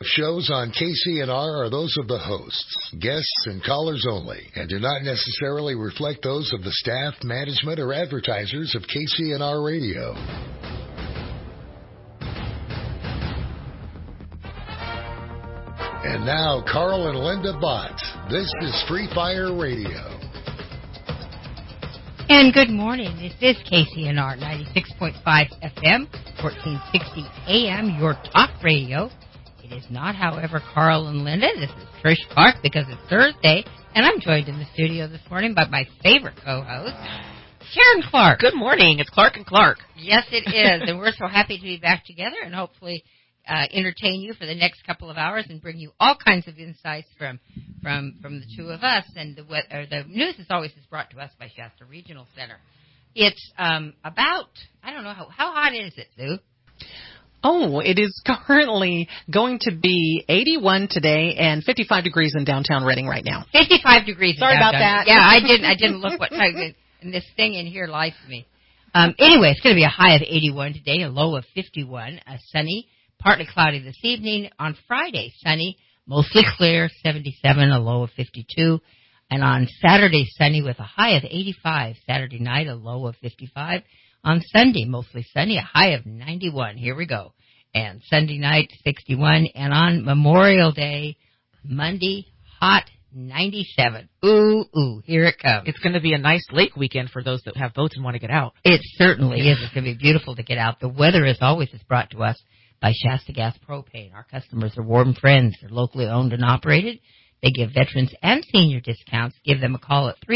Shows on KCNR are those of the hosts, guests, and callers only, and do not necessarily reflect those of the staff, management, or advertisers of KCNR Radio. And now, Carl and Linda Bott. This is Free Fire Radio. And good morning. This is KCNR 96.5 FM, 1460 AM, your talk radio. It is not, however, Carl and Linda. This is Trish Clark because it's Thursday, and I'm joined in the studio this morning by my favorite co-host, Sharon Clark. Good morning. It's Clark and Clark. Yes, it is, and we're so happy to be back together and hopefully entertain you for the next couple of hours and bring you all kinds of insights from the two of us. And the news is always brought to us by Shasta Regional Center. It's about, I don't know, how hot is it, Sue? Oh, it is currently going to be 81 today and 55 degrees in downtown Reading right now. 55 degrees. Sorry about that. Yeah, I didn't look what time, and this thing in here lies to me. Anyway, it's going to be a high of 81 today, a low of 51, sunny, partly cloudy this evening. On Friday, sunny, mostly clear, 77, a low of 52. And on Saturday, sunny with a high of 85. Saturday night, a low of 55. On Sunday, mostly sunny, a high of 91. Here we go. And Sunday night, 61. And on Memorial Day, Monday, hot, 97. Ooh, here it comes. It's going to be a nice lake weekend for those that have boats and want to get out. It certainly is. It's going to be beautiful to get out. The weather, as always, is brought to us by Shasta Gas Propane. Our customers are warm friends. They're locally owned and operated. They give veterans and senior discounts. Give them a call at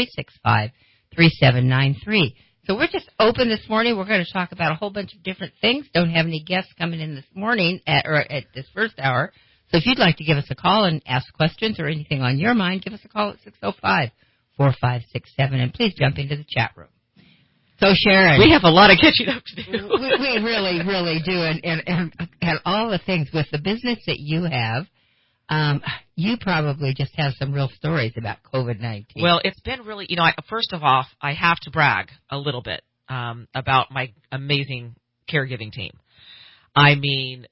365-3793. So we're just open this morning. We're going to talk about a whole bunch of different things. Don't have any guests coming in this morning at this first hour. So if you'd like to give us a call and ask questions or anything on your mind, give us a call at 605-4567. And please jump into the chat room. So, Sharon, we have a lot of catching up to do. we really, really do. And all the things with the business that you have, you probably just have some real stories about COVID-19. Well, it's been really, first of all, I have to brag a little bit about my amazing caregiving team. I mean,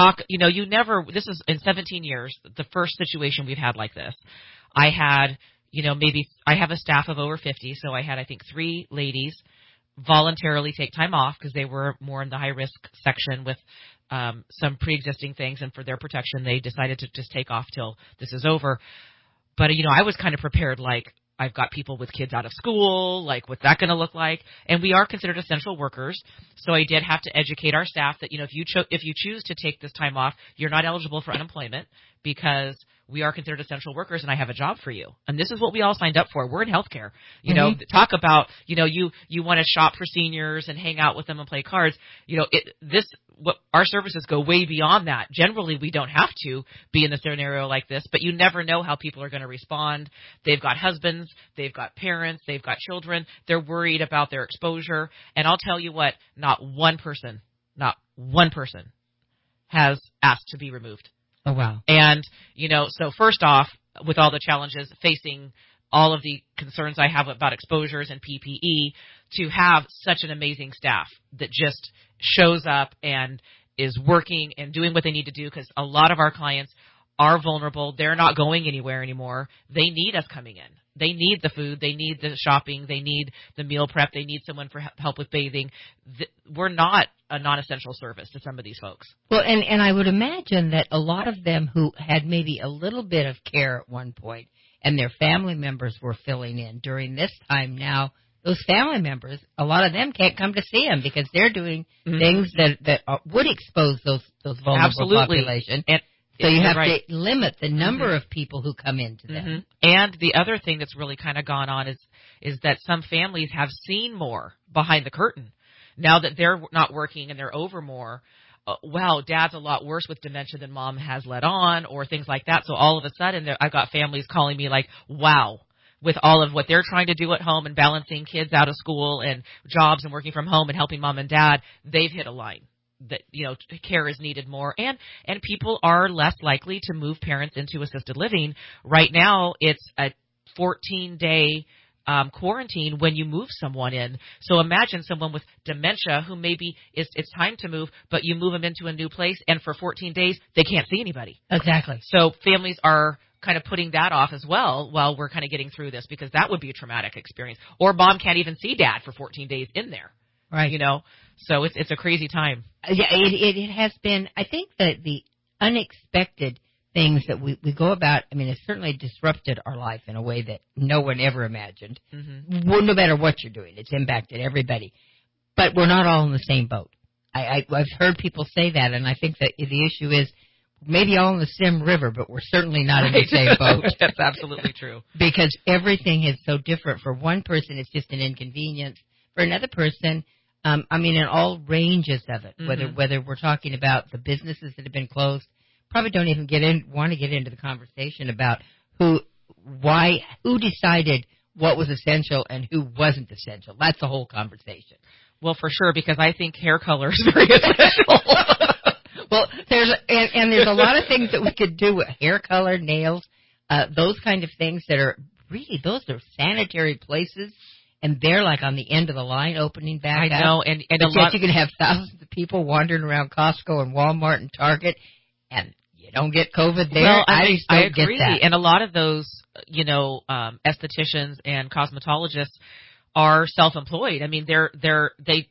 this is in 17 years, the first situation we've had like this. I had, I have a staff of over 50, so I had, I think, 3 ladies voluntarily take time off because they were more in the high-risk section with some pre-existing things, and for their protection, they decided to just take off till this is over. But, I was kind of prepared, like, I've got people with kids out of school, like, what's that going to look like? And we are considered essential workers, so I did have to educate our staff that, if you choose to take this time off, you're not eligible for unemployment because we are considered essential workers, and I have a job for you. And this is what we all signed up for. We're in healthcare. Talk about, you want to shop for seniors and hang out with them and play cards. Our services go way beyond that. Generally, we don't have to be in a scenario like this, but you never know how people are going to respond. They've got husbands, they've got parents, they've got children. They're worried about their exposure. And I'll tell you what, not one person has asked to be removed. Oh, wow. And, so first off, with all the challenges facing all of the concerns I have about exposures and PPE, to have such an amazing staff that just shows up and is working and doing what they need to do, because a lot of our clients are vulnerable. They're not going anywhere anymore. They need us coming in. They need the food. They need the shopping. They need the meal prep. They need someone for help with bathing. We're not a non-essential service to some of these folks. Well, and I would imagine that a lot of them who had maybe a little bit of care at one point and their family members were filling in during this time now, those family members, a lot of them can't come to see them because they're doing things that would expose those vulnerable population. And so you have to limit the number of people who come into them. And the other thing that's really kind of gone on is that some families have seen more behind the curtain. Now that they're not working and they're over more, wow, dad's a lot worse with dementia than mom has let on, or things like that. So all of a sudden, I've got families calling me like, wow, with all of what they're trying to do at home and balancing kids out of school and jobs and working from home and helping mom and dad, they've hit a line that, care is needed more. And people are less likely to move parents into assisted living. Right now, it's a 14-day quarantine when you move someone in. So imagine someone with dementia who maybe it's time to move, but you move them into a new place, and for 14 days they can't see anybody. Exactly. So families are kind of putting that off as well while we're kind of getting through this, because that would be a traumatic experience. Or mom can't even see dad for 14 days in there. Right. You know, so it's a crazy time. Yeah, it has been. I think that the unexpected things that we go about, I mean, it's certainly disrupted our life in a way that no one ever imagined. Mm-hmm. Well, no matter what you're doing, it's impacted everybody. But we're not all in the same boat. I've heard people say that, and I think that the issue is maybe all in the same river, but we're certainly not in the same boat. That's absolutely true. Because everything is so different. For one person, it's just an inconvenience. For another person, I mean, in all ranges of it, whether we're talking about the businesses that have been closed, probably don't even want to get into the conversation about who decided what was essential and who wasn't essential. That's the whole conversation. Well, for sure, because I think hair color is very essential. Well, there's a lot of things that we could do with hair color, nails, those kind of things that are really, those are sanitary places. And they're like on the end of the line opening back up. I know, and a lot. You can have thousands of people wandering around Costco and Walmart and Target, and you don't get COVID there. Well, I just don't agree. get that. And a lot of those, estheticians and cosmetologists are self-employed. I mean, they're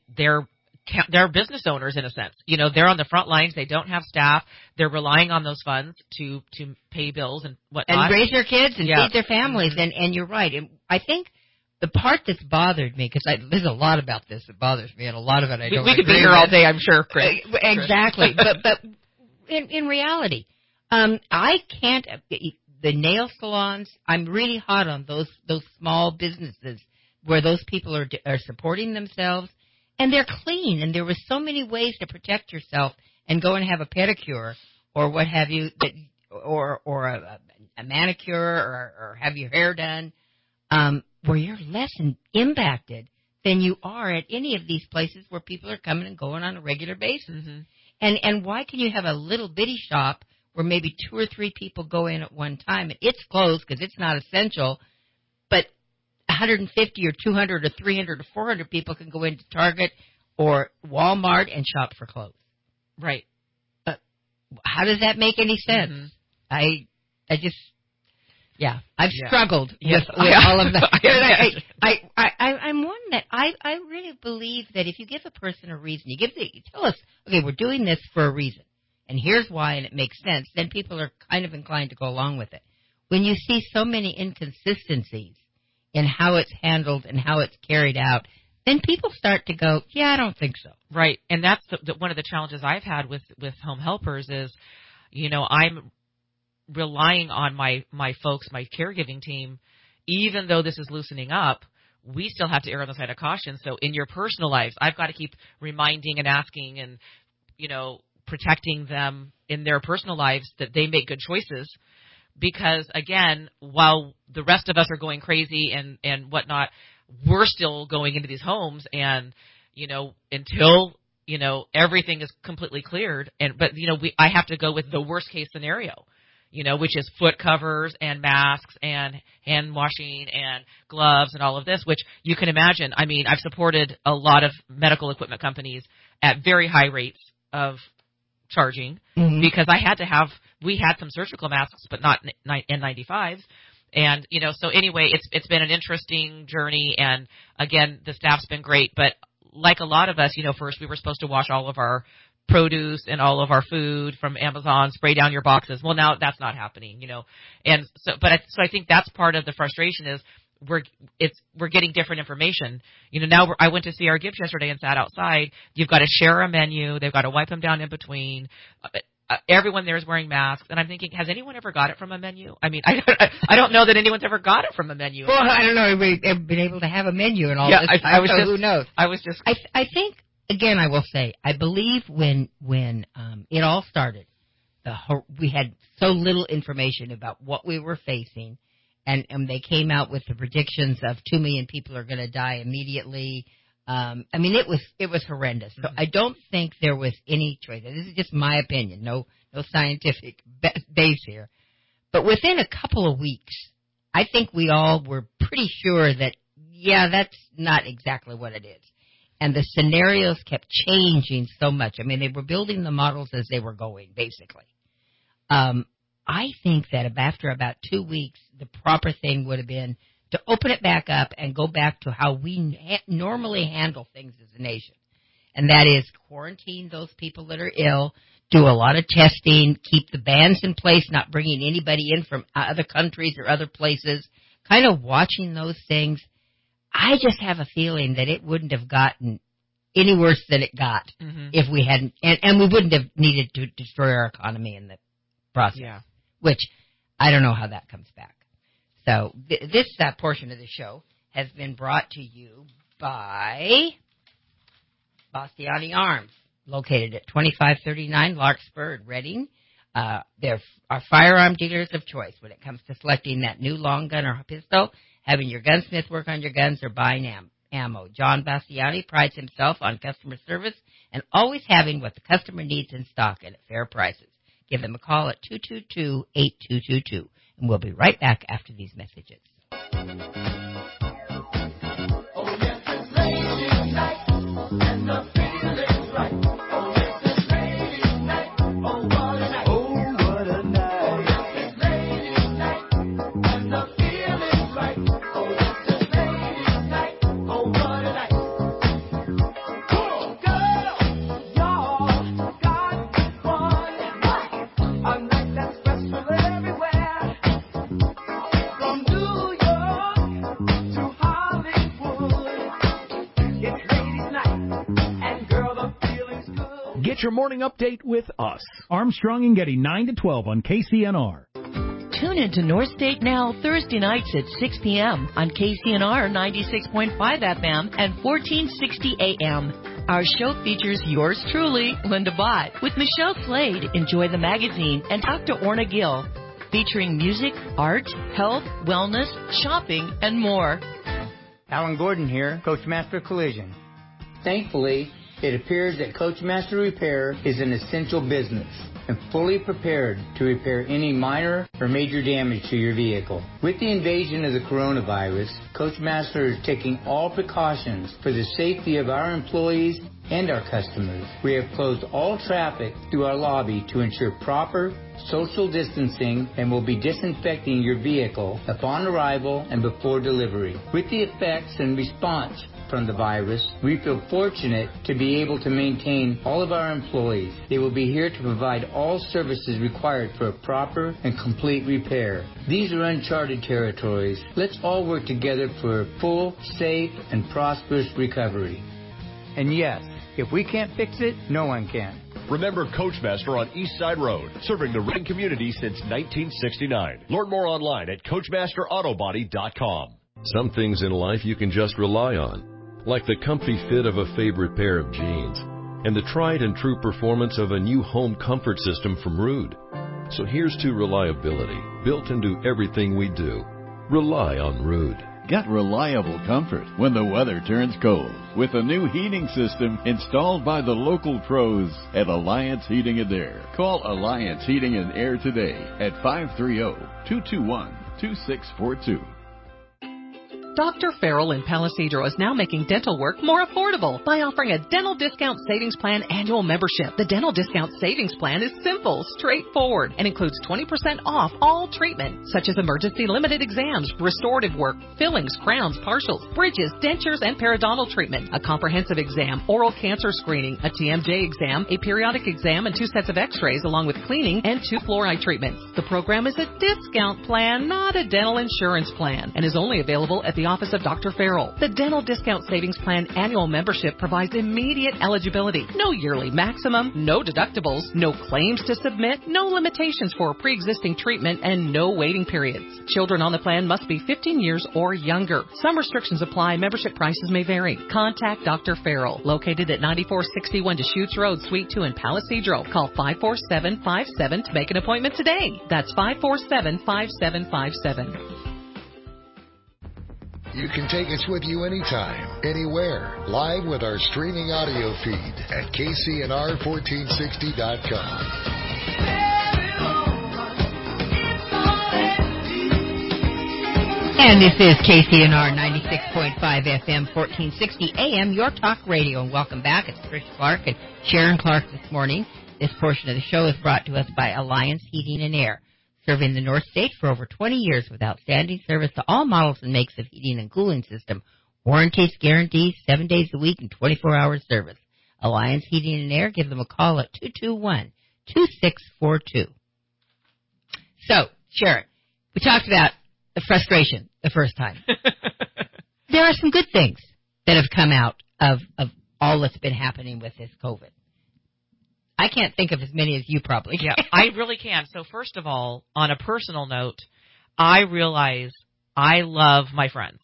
business owners in a sense. You know, they're on the front lines. They don't have staff. They're relying on those funds to pay bills and whatnot. And raise their kids and feed their families. Mm-hmm. And you're right. And I think the part that's bothered me, because there's a lot about this that bothers me, and a lot of it I don't agree with. We could be here all day, I'm sure, Chris. Exactly. but in reality, I can't. The nail salons, I'm really hot on those small businesses where those people are supporting themselves, and they're clean, and there were so many ways to protect yourself and go and have a pedicure or what have you, or a manicure or have your hair done. Where you're less impacted than you are at any of these places where people are coming and going on a regular basis. Mm-hmm. And why can you have a little bitty shop where maybe 2 or 3 people go in at one time, and it's closed because it's not essential, but 150 or 200 or 300 or 400 people can go into Target or Walmart and shop for clothes? Right. How does that make any sense? Mm-hmm. I just... Yeah, I've struggled with all of that. I'm one that I really believe that if you give a person a reason, you tell us, okay, we're doing this for a reason, and here's why, and it makes sense, then people are kind of inclined to go along with it. When you see so many inconsistencies in how it's handled and how it's carried out, then people start to go, yeah, I don't think so. Right, and that's one of the challenges I've had with home helpers is, I'm relying on my folks, my caregiving team, even though this is loosening up, we still have to err on the side of caution. So in your personal lives, I've got to keep reminding and asking and, protecting them in their personal lives that they make good choices. Because again, while the rest of us are going crazy and whatnot, we're still going into these homes and, until, everything is completely cleared. But I have to go with the worst case scenario. Which is foot covers and masks and hand washing and gloves and all of this, which you can imagine. I mean, I've supported a lot of medical equipment companies at very high rates of charging because we had some surgical masks, but not N95s. And, so anyway, it's been an interesting journey. And again, the staff's been great, but like a lot of us, first we were supposed to wash all of our produce and all of our food from Amazon, spray down your boxes. Well, now that's not happening, And so, so I think that's part of the frustration is we're getting different information. Now I went to see our gifts yesterday and sat outside. You've got to share a menu. They've got to wipe them down in between. Everyone there is wearing masks, and I'm thinking, has anyone ever got it from a menu? I mean, I don't know that anyone's ever got it from a menu. Well, I don't know. We've been able to have a menu and all this. Who knows? I think. Again, I will say, I believe when it all started, we had so little information about what we were facing, and they came out with the predictions of 2 million people are going to die immediately. I mean, it was horrendous. So I don't think there was any choice. This is just my opinion, no scientific base here. But within a couple of weeks, I think we all were pretty sure that yeah, that's not exactly what it is. And the scenarios kept changing so much. I mean, they were building the models as they were going, basically. I think that after about 2 weeks, the proper thing would have been to open it back up and go back to how we normally handle things as a nation. And that is quarantine those people that are ill, do a lot of testing, keep the bans in place, not bringing anybody in from other countries or other places, kind of watching those things. I just have a feeling that it wouldn't have gotten any worse than it got if we hadn't, and we wouldn't have needed to destroy our economy in the process, which I don't know how that comes back. So this portion of the show has been brought to you by Bastiani Arms, located at 2539 Larkspur in Reading. They're our firearm dealers of choice when it comes to selecting that new long gun or pistol, having your gunsmith work on your guns, or buying ammo. John Bastiani prides himself on customer service and always having what the customer needs in stock and at fair prices. Give them a call at 222-8222, and we'll be right back after these messages. Get your morning update with us. Armstrong and Getty, 9 to 12 on KCNR. Tune into North State Now Thursday nights at 6 p.m. on KCNR 96.5 FM and 1460 AM. Our show features yours truly, Linda Bott, with Michelle Slade, Enjoy the Magazine, and Dr. Orna Gill, featuring music, art, health, wellness, shopping, and more. Alan Gordon here, Coachmaster Collision. Thankfully, it appears that Coachmaster Repair is an essential business and fully prepared to repair any minor or major damage to your vehicle. With the invasion of the coronavirus, Coachmaster is taking all precautions for the safety of our employees and our customers. We have closed all traffic through our lobby to ensure proper social distancing and will be disinfecting your vehicle upon arrival and before delivery. With the effects and response from the virus, we feel fortunate to be able to maintain all of our employees. They will be here to provide all services required for a proper and complete repair. These are uncharted territories. Let's all work together for a full, safe, and prosperous recovery. And yes, if we can't fix it, no one can. Remember Coachmaster on East Side Road, serving the Reading community since 1969. Learn more online at CoachmasterAutobody.com. Some things in life you can just rely on, like the comfy fit of a favorite pair of jeans and the tried and true performance of a new home comfort system from Ruud. So here's to reliability, built into everything we do. Rely on Ruud. Get reliable comfort when the weather turns cold with a new heating system installed by the local pros at Alliance Heating and Air. Call Alliance Heating and Air today at 530-221-2642. Dr. Farrell in Palisadro is now making dental work more affordable by offering a Dental Discount Savings Plan annual membership. The Dental Discount Savings Plan is simple, straightforward, and includes 20% off all treatment, such as emergency limited exams, restorative work, fillings, crowns, partials, bridges, dentures, and periodontal treatment, a comprehensive exam, oral cancer screening, a TMJ exam, a periodic exam, and 2 sets of x-rays, along with cleaning and 2 fluoride treatments. The program is a discount plan, not a dental insurance plan, and is only available at the office of Dr. Farrell. The Dental Discount Savings Plan annual membership provides immediate eligibility. No yearly maximum, no deductibles, no claims to submit, no limitations for pre-existing treatment, and no waiting periods. Children on the plan must be 15 years or younger. Some restrictions apply. Membership prices may vary. Contact Dr. Farrell, located at 9461 Deschutes Road, Suite 2 in Palisadro. Call 54757 to make an appointment today. That's 547-5757. You can take us with you anytime, anywhere, live with our streaming audio feed at KCNR1460.com. And this is KCNR 96.5 FM, 1460 AM, your talk radio. And welcome back. It's Trish Clark and Sharon Clark this morning. This portion of the show is brought to us by Alliance Heating and Air, serving the North State for over 20 years with outstanding service to all models and makes of heating and cooling system. Warranties, guarantees, 7 days a week and 24-hour service. Alliance Heating and Air, give them a call at 221-2642. So, Sharon, we talked about the frustration the first time. There are some good things that have come out of all that's been happening with this COVID. I can't think of as many as you probably can. Yeah, I really can. So first of all, on a personal note, I realize I love my friends.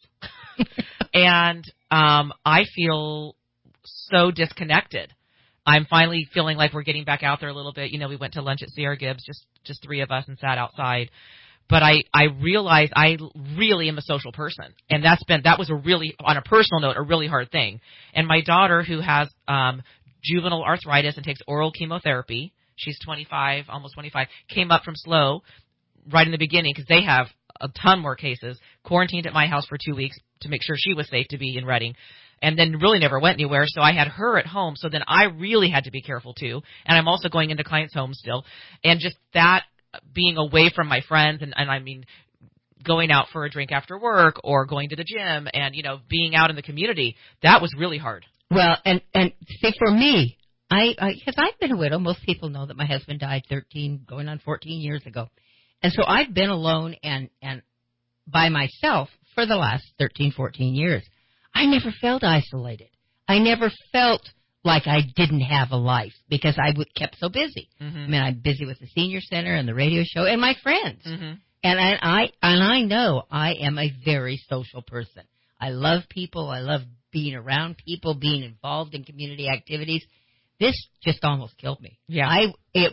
And I feel so disconnected. I'm finally feeling like we're getting back out there a little bit. You know, we went to lunch at Sierra Gibbs, just three of us, and sat outside. But I realize I really am a social person. And that was a really, on a personal note, a really hard thing. And my daughter, who has juvenile arthritis and takes oral chemotherapy, she's 25, almost 25, came up from SLO right in the beginning because they have a ton more cases, quarantined at my house for 2 weeks to make sure she was safe to be in Redding, and then really never went anywhere. So I had her at home. So then I really had to be careful too. And I'm also going into clients' homes still. And just that being away from my friends and I mean, going out for a drink after work or going to the gym and, you know, being out in the community, that was really hard. Well, and see, for me, because I've been a widow. Most people know that my husband died 13, going on 14 years ago. And so I've been alone and by myself for the last 13, 14 years. I never felt isolated. I never felt like I didn't have a life because I kept so busy. Mm-hmm. I mean, I'm busy with the senior center and the radio show and my friends. Mm-hmm. And I know I am a very social person. I love people. I love being around people, being involved in community activities. This just almost killed me. Yeah. It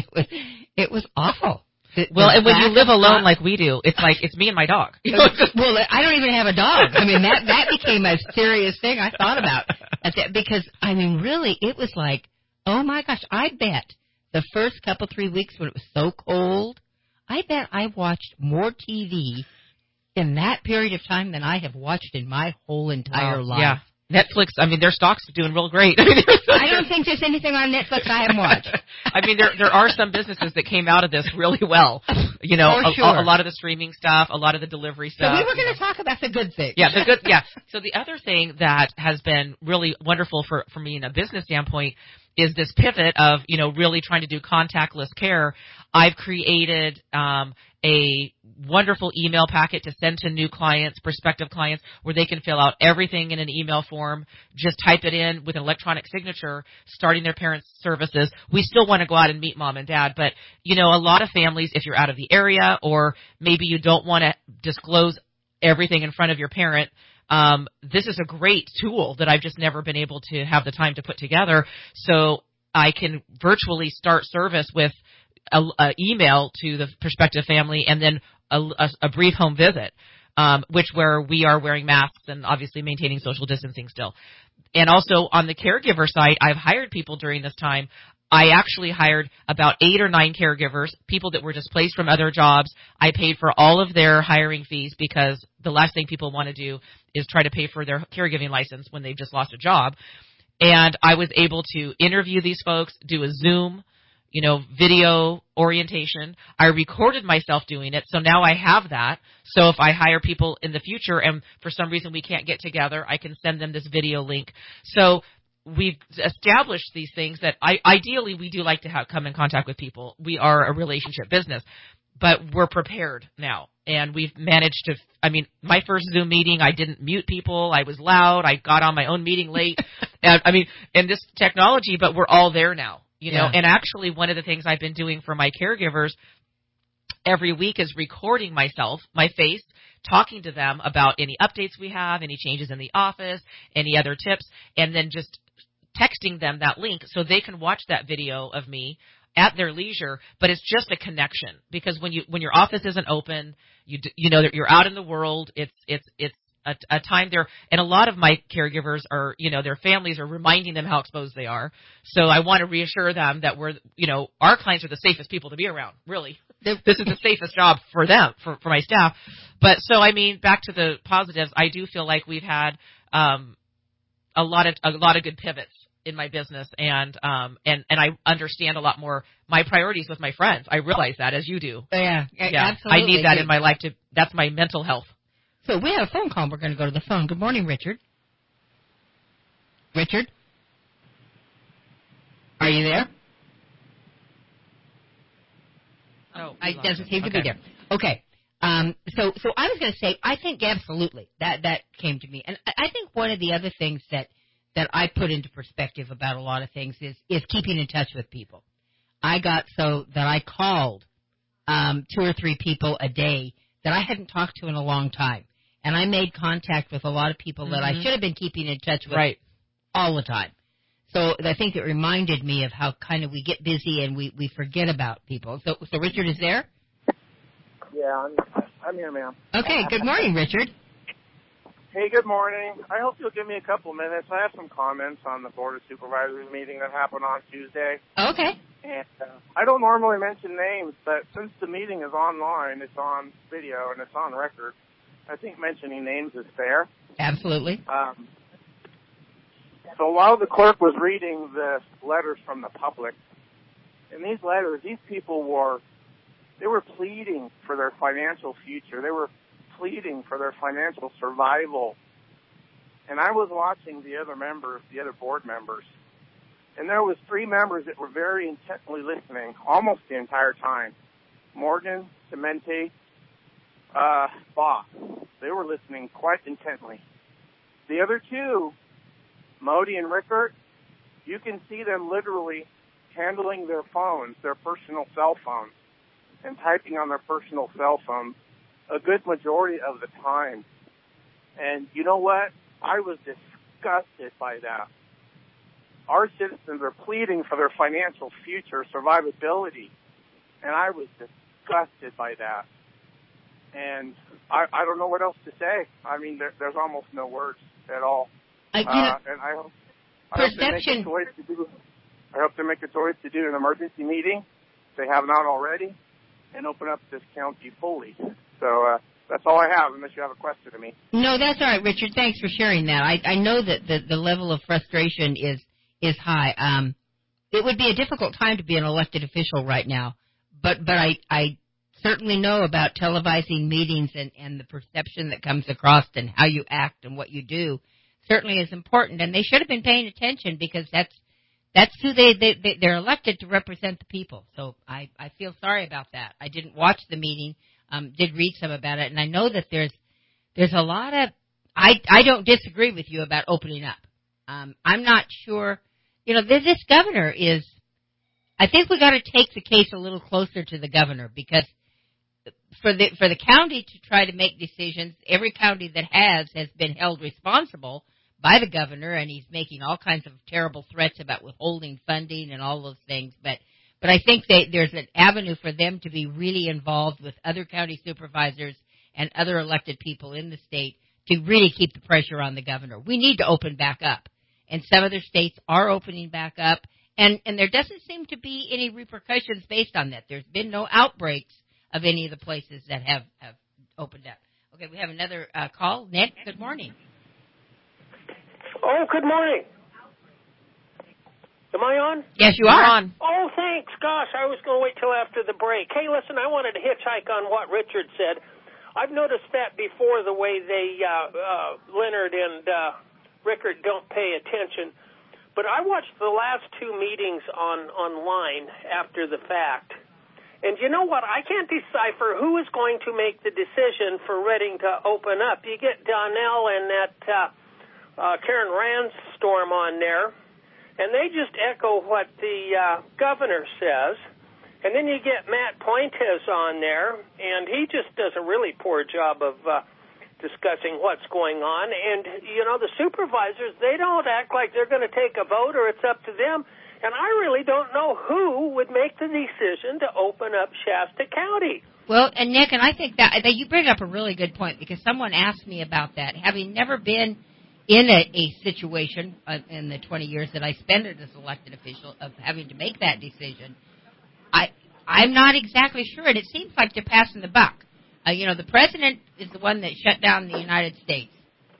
was awful. Well, and when you live alone like we do, it's like it's me and my dog. Well, I don't even have a dog. I mean, that became a serious thing I thought about because I mean, really, it was like, oh my gosh, I bet the first 3 weeks when it was so cold, I bet I watched more TV in that period of time than I have watched in my whole entire life. Yeah. Netflix, I mean, their stock's doing real great. I don't think there's anything on Netflix I haven't watched. I mean, there are some businesses that came out of this really well. You know, a lot of the streaming stuff, a lot of the delivery stuff. So we were going to talk about the good things. Yeah, So the other thing that has been really wonderful for me in a business standpoint is this pivot of, you know, really trying to do contactless care. I've created a wonderful email packet to send to new clients, prospective clients, where they can fill out everything in an email form, just type it in with an electronic signature, starting their parents' services. We still want to go out and meet mom and dad, but, you know, a lot of families, if you're out of the area or maybe you don't want to disclose everything in front of your parent, this is a great tool that I've just never been able to have the time to put together. So I can virtually start service with a email to the prospective family and then a brief home visit, where we are wearing masks and obviously maintaining social distancing still. And also on the caregiver side, I've hired people during this time. I actually hired about 8 or 9 caregivers, people that were displaced from other jobs. I paid for all of their hiring fees because the last thing people want to do is try to pay for their caregiving license when they've just lost a job. And I was able to interview these folks, do a Zoom, you know, video orientation. I recorded myself doing it, so now I have that. So if I hire people in the future and for some reason we can't get together, I can send them this video link. So we've established these things that ideally we do like to come in contact with people. We are a relationship business, but we're prepared now. And we've managed to, I mean, my first Zoom meeting, I didn't mute people. I was loud. I got on my own meeting late. And this technology, but we're all there now. You know, and actually one of the things I've been doing for my caregivers every week is recording myself, my face, talking to them about any updates we have, any changes in the office, any other tips, and then just texting them that link so they can watch that video of me at their leisure. But it's just a connection because when your office isn't open, you know that you're out in the world. It's a time there, and a lot of my caregivers are, you know, their families are reminding them how exposed they are. So I want to reassure them that our clients are the safest people to be around, really. This is the safest job for them, for my staff. But so, I mean, back to the positives, I do feel like we've had a lot of good pivots in my business, and I understand a lot more my priorities with my friends. I realize that, as you do. Yeah, absolutely. I need that in my life. That's my mental health. So we have a phone call. We're going to go to the phone. Good morning, Richard. Richard? Are you there? Oh, it doesn't seem to be there. Okay. So I was going to say, I think absolutely that came to me, and I think one of the other things that I put into perspective about a lot of things is keeping in touch with people. I got so that I called 2 or 3 people a day that I hadn't talked to in a long time, and I made contact with a lot of people that I should have been keeping in touch with all the time. So I think it reminded me of how kind of we get busy and we forget about people. So Richard is there? Yeah, I'm here, ma'am. Okay, good morning, Richard. Hey, good morning. I hope you'll give me a couple minutes. I have some comments on the Board of Supervisors meeting that happened on Tuesday. Okay. And I don't normally mention names, but since the meeting is online, it's on video, and it's on record, I think mentioning names is fair. Absolutely. So while the clerk was reading the letters from the public, in these letters, these people were pleading for their financial future. They were pleading for their financial survival. And I was watching the other board members, and there was 3 members that were very intently listening almost the entire time. Morgan, Clemente, Boss. They were listening quite intently. The other 2, Modi and Rickert, you can see them literally handling their phones, their personal cell phones, and typing on their personal cell phones a good majority of the time. And you know what? I was disgusted by that. Our citizens are pleading for their financial future, survivability, and I was disgusted by that. And I don't know what else to say. I mean, there's almost no words at all. And I hope they make a choice to do. I hope they make a choice to do an emergency meeting, if they have not already, and open up this county fully. So that's all I have, unless you have a question to me. No, that's all right, Richard. Thanks for sharing that. I know that the level of frustration is high. It would be a difficult time to be an elected official right now, but I certainly know about televising meetings and the perception that comes across and how you act and what you do certainly is important, and they should have been paying attention because that's who they're elected to represent the people. So I feel sorry about that. I didn't watch the meeting, did read some about it, and I know that there's a lot of I don't disagree with you about opening up. I'm not sure, this governor is. I think we got to take the case a little closer to the governor because for the county to try to make decisions, every county that has been held responsible by the governor, and he's making all kinds of terrible threats about withholding funding and all those things. But I think there's an avenue for them to be really involved with other county supervisors and other elected people in the state to really keep the pressure on the governor. We need to open back up, and some other states are opening back up, and there doesn't seem to be any repercussions based on that. There's been no outbreaks of any of the places that have opened up. Okay, we have another call. Nick, good morning. Oh, good morning. Am I on? Yes, you are. On. Oh, thanks. Gosh, I was going to wait till after the break. Hey, listen, I wanted to hitchhike on what Richard said. I've noticed that before, the way they, Leonard and Rickert don't pay attention. But I watched the last 2 meetings online after the fact. And you know what? I can't decipher who is going to make the decision for Reading to open up. You get Donnell and that Karen Ranstorm on there, and they just echo what the governor says. And then you get Matt Pointes on there, and he just does a really poor job of discussing what's going on. And, the supervisors, they don't act like they're going to take a vote or it's up to them. And I really don't know who would make the decision to open up Shasta County. Well, and Nick, and I think that you bring up a really good point because someone asked me about that. Having never been in a situation in the 20 years that I spent as elected official of having to make that decision, I'm not exactly sure, and it seems like they're passing the buck. The president is the one that shut down the United States,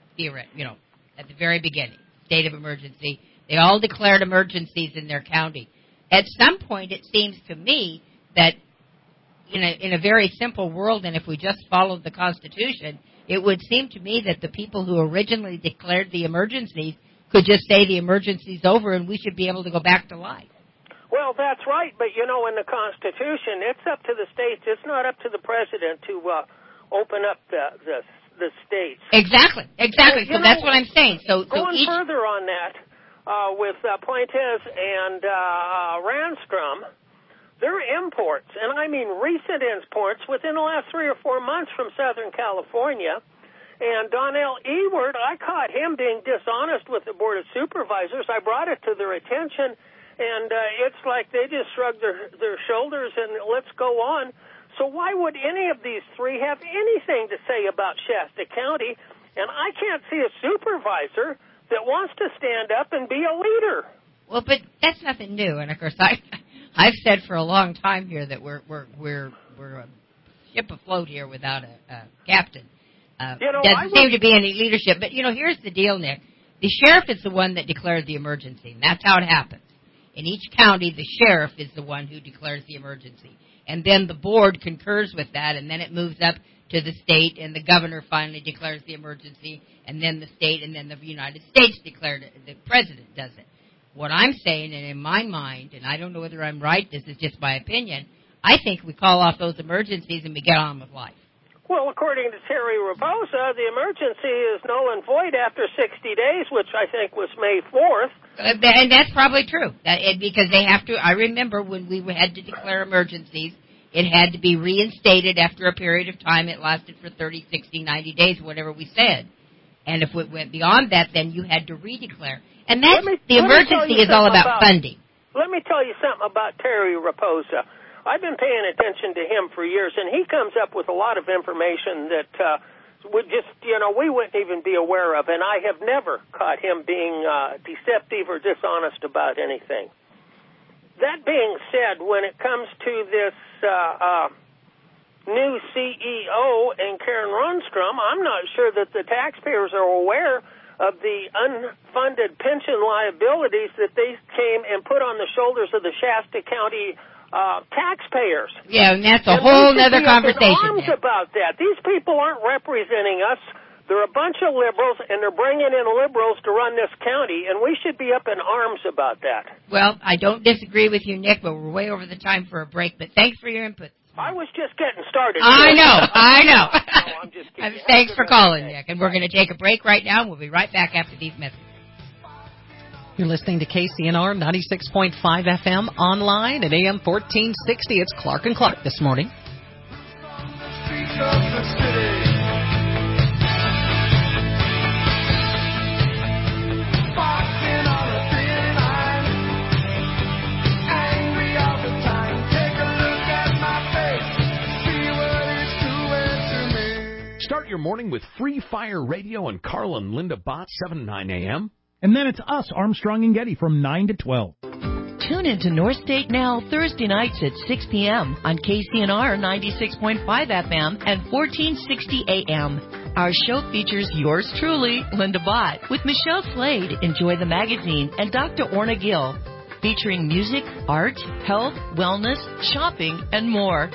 at the very beginning, state of emergency. They all declared emergencies in their county. At some point, it seems to me that in a very simple world, and if we just followed the Constitution, it would seem to me that the people who originally declared the emergencies could just say the emergency's over and we should be able to go back to life. Well, that's right, but in the Constitution, it's up to the states. It's not up to the president to open up the states. Exactly. So that's what I'm saying. So going further on that, with Pointez and Randstrom, their imports, and I mean recent imports within the last 3 or 4 months from Southern California. And Donnell Ewert, I caught him being dishonest with the Board of Supervisors. I brought it to their attention, and it's like they just shrugged their shoulders and let's go on. So why would any of these three have anything to say about Shasta County? And I can't see a supervisor that wants to stand up and be a leader. Well, but that's nothing new. And of course, I've said for a long time here that we're a ship afloat here without a captain. Doesn't seem to be any leadership. But here's the deal, Nick. The sheriff is the one that declared the emergency, and that's how it happens. In each county, the sheriff is the one who declares the emergency. And then the board concurs with that, and then it moves up to the state, and the governor finally declares the emergency, and then the state, and then the United States declared it. The president does it. What I'm saying, and in my mind, and I don't know whether I'm right, this is just my opinion, I think we call off those emergencies and we get on with life. Well, according to Terry Raposa, the emergency is null and void after 60 days, which I think was May 4th. And that's probably true, because they have to. I remember when we had to declare emergencies, it had to be reinstated after a period of time. It lasted for 30, 60, 90 days, whatever we said. And if it went beyond that, then you had to redeclare. And that's, the emergency is all about funding. Let me tell you something about Terry Raposa. I've been paying attention to him for years, and he comes up with a lot of information that would just, we wouldn't even be aware of, and I have never caught him being deceptive or dishonest about anything. That being said, when it comes to this new CEO and Karen Rundstrom, I'm not sure that the taxpayers are aware of the unfunded pension liabilities that they came and put on the shoulders of the Shasta County taxpayers. Yeah, and that's a whole other conversation. Arms about that. These people aren't representing us. They're a bunch of liberals, and they're bringing in liberals to run this county, and we should be up in arms about that. Well, I don't disagree with you, Nick, but we're way over the time for a break. But thanks for your input. I was just getting started. I know. No, I'm just kidding. Thanks for calling, Nick. And we're going to take a break right now, and we'll be right back after these messages. You're listening to KCNR 96.5 FM online at AM 1460. It's Clark and Clark this morning. Start your morning with Free Fire Radio and Carl and Linda Bott, 7 to 9 a.m. And then it's us, Armstrong and Getty, from 9 to 12. Tune into North State Now Thursday nights at 6 p.m. on KCNR 96.5 FM and 1460 a.m. Our show features yours truly, Linda Bott, with Michelle Slade, Enjoy the Magazine, and Dr. Orna Gill, featuring music, art, health, wellness, shopping, and more.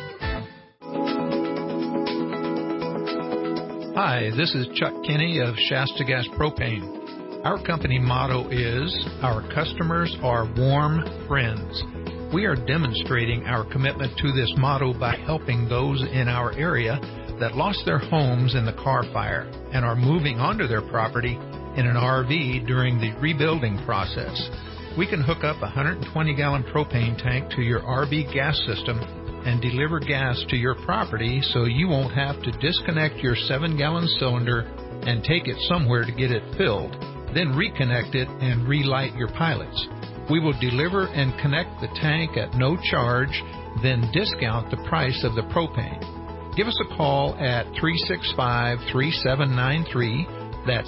Hi, this is Chuck Kinney of Shasta Gas Propane. Our company motto is, our customers are warm friends. We are demonstrating our commitment to this motto by helping those in our area that lost their homes in the Carr Fire and are moving onto their property in an RV during the rebuilding process. We can hook up a 120-gallon propane tank to your RV gas system and deliver gas to your property so you won't have to disconnect your 7-gallon cylinder and take it somewhere to get it filled, then reconnect it and relight your pilots. We will deliver and connect the tank at no charge, then discount the price of the propane. Give us a call at 365-3793. That's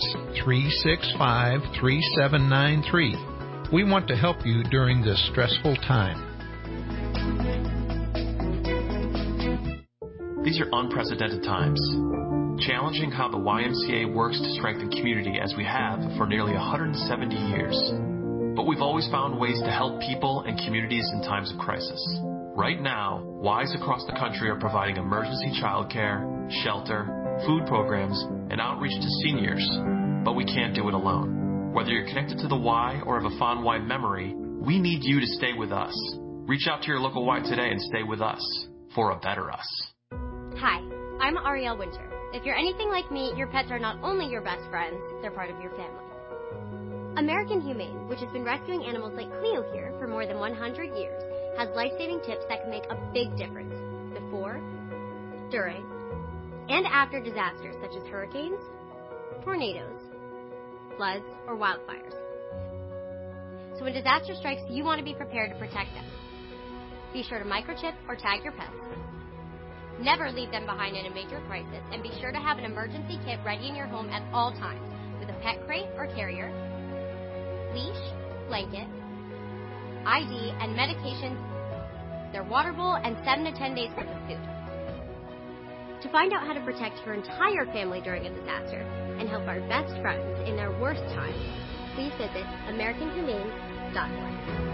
365-3793. We want to help you during this stressful time. These are unprecedented times, challenging how the YMCA works to strengthen community as we have for nearly 170 years. But we've always found ways to help people and communities in times of crisis. Right now, Ys across the country are providing emergency childcare, shelter, food programs, and outreach to seniors. But we can't do it alone. Whether you're connected to the Y or have a fond Y memory, we need you to stay with us. Reach out to your local Y today and stay with us for a better us. Hi, I'm Ariel Winter. If you're anything like me, your pets are not only your best friends, they're part of your family. American Humane, which has been rescuing animals like Cleo here for more than 100 years, has life-saving tips that can make a big difference before, during, and after disasters such as hurricanes, tornadoes, floods, or wildfires. So when disaster strikes, you want to be prepared to protect them. Be sure to microchip or tag your pets. Never leave them behind in a major crisis, and be sure to have an emergency kit ready in your home at all times with a pet crate or carrier, leash, blanket, ID, and medications, their water bowl, and 7 to 10 days worth of food. To find out how to protect your entire family during a disaster and help our best friends in their worst times, please visit AmericanHumane.org.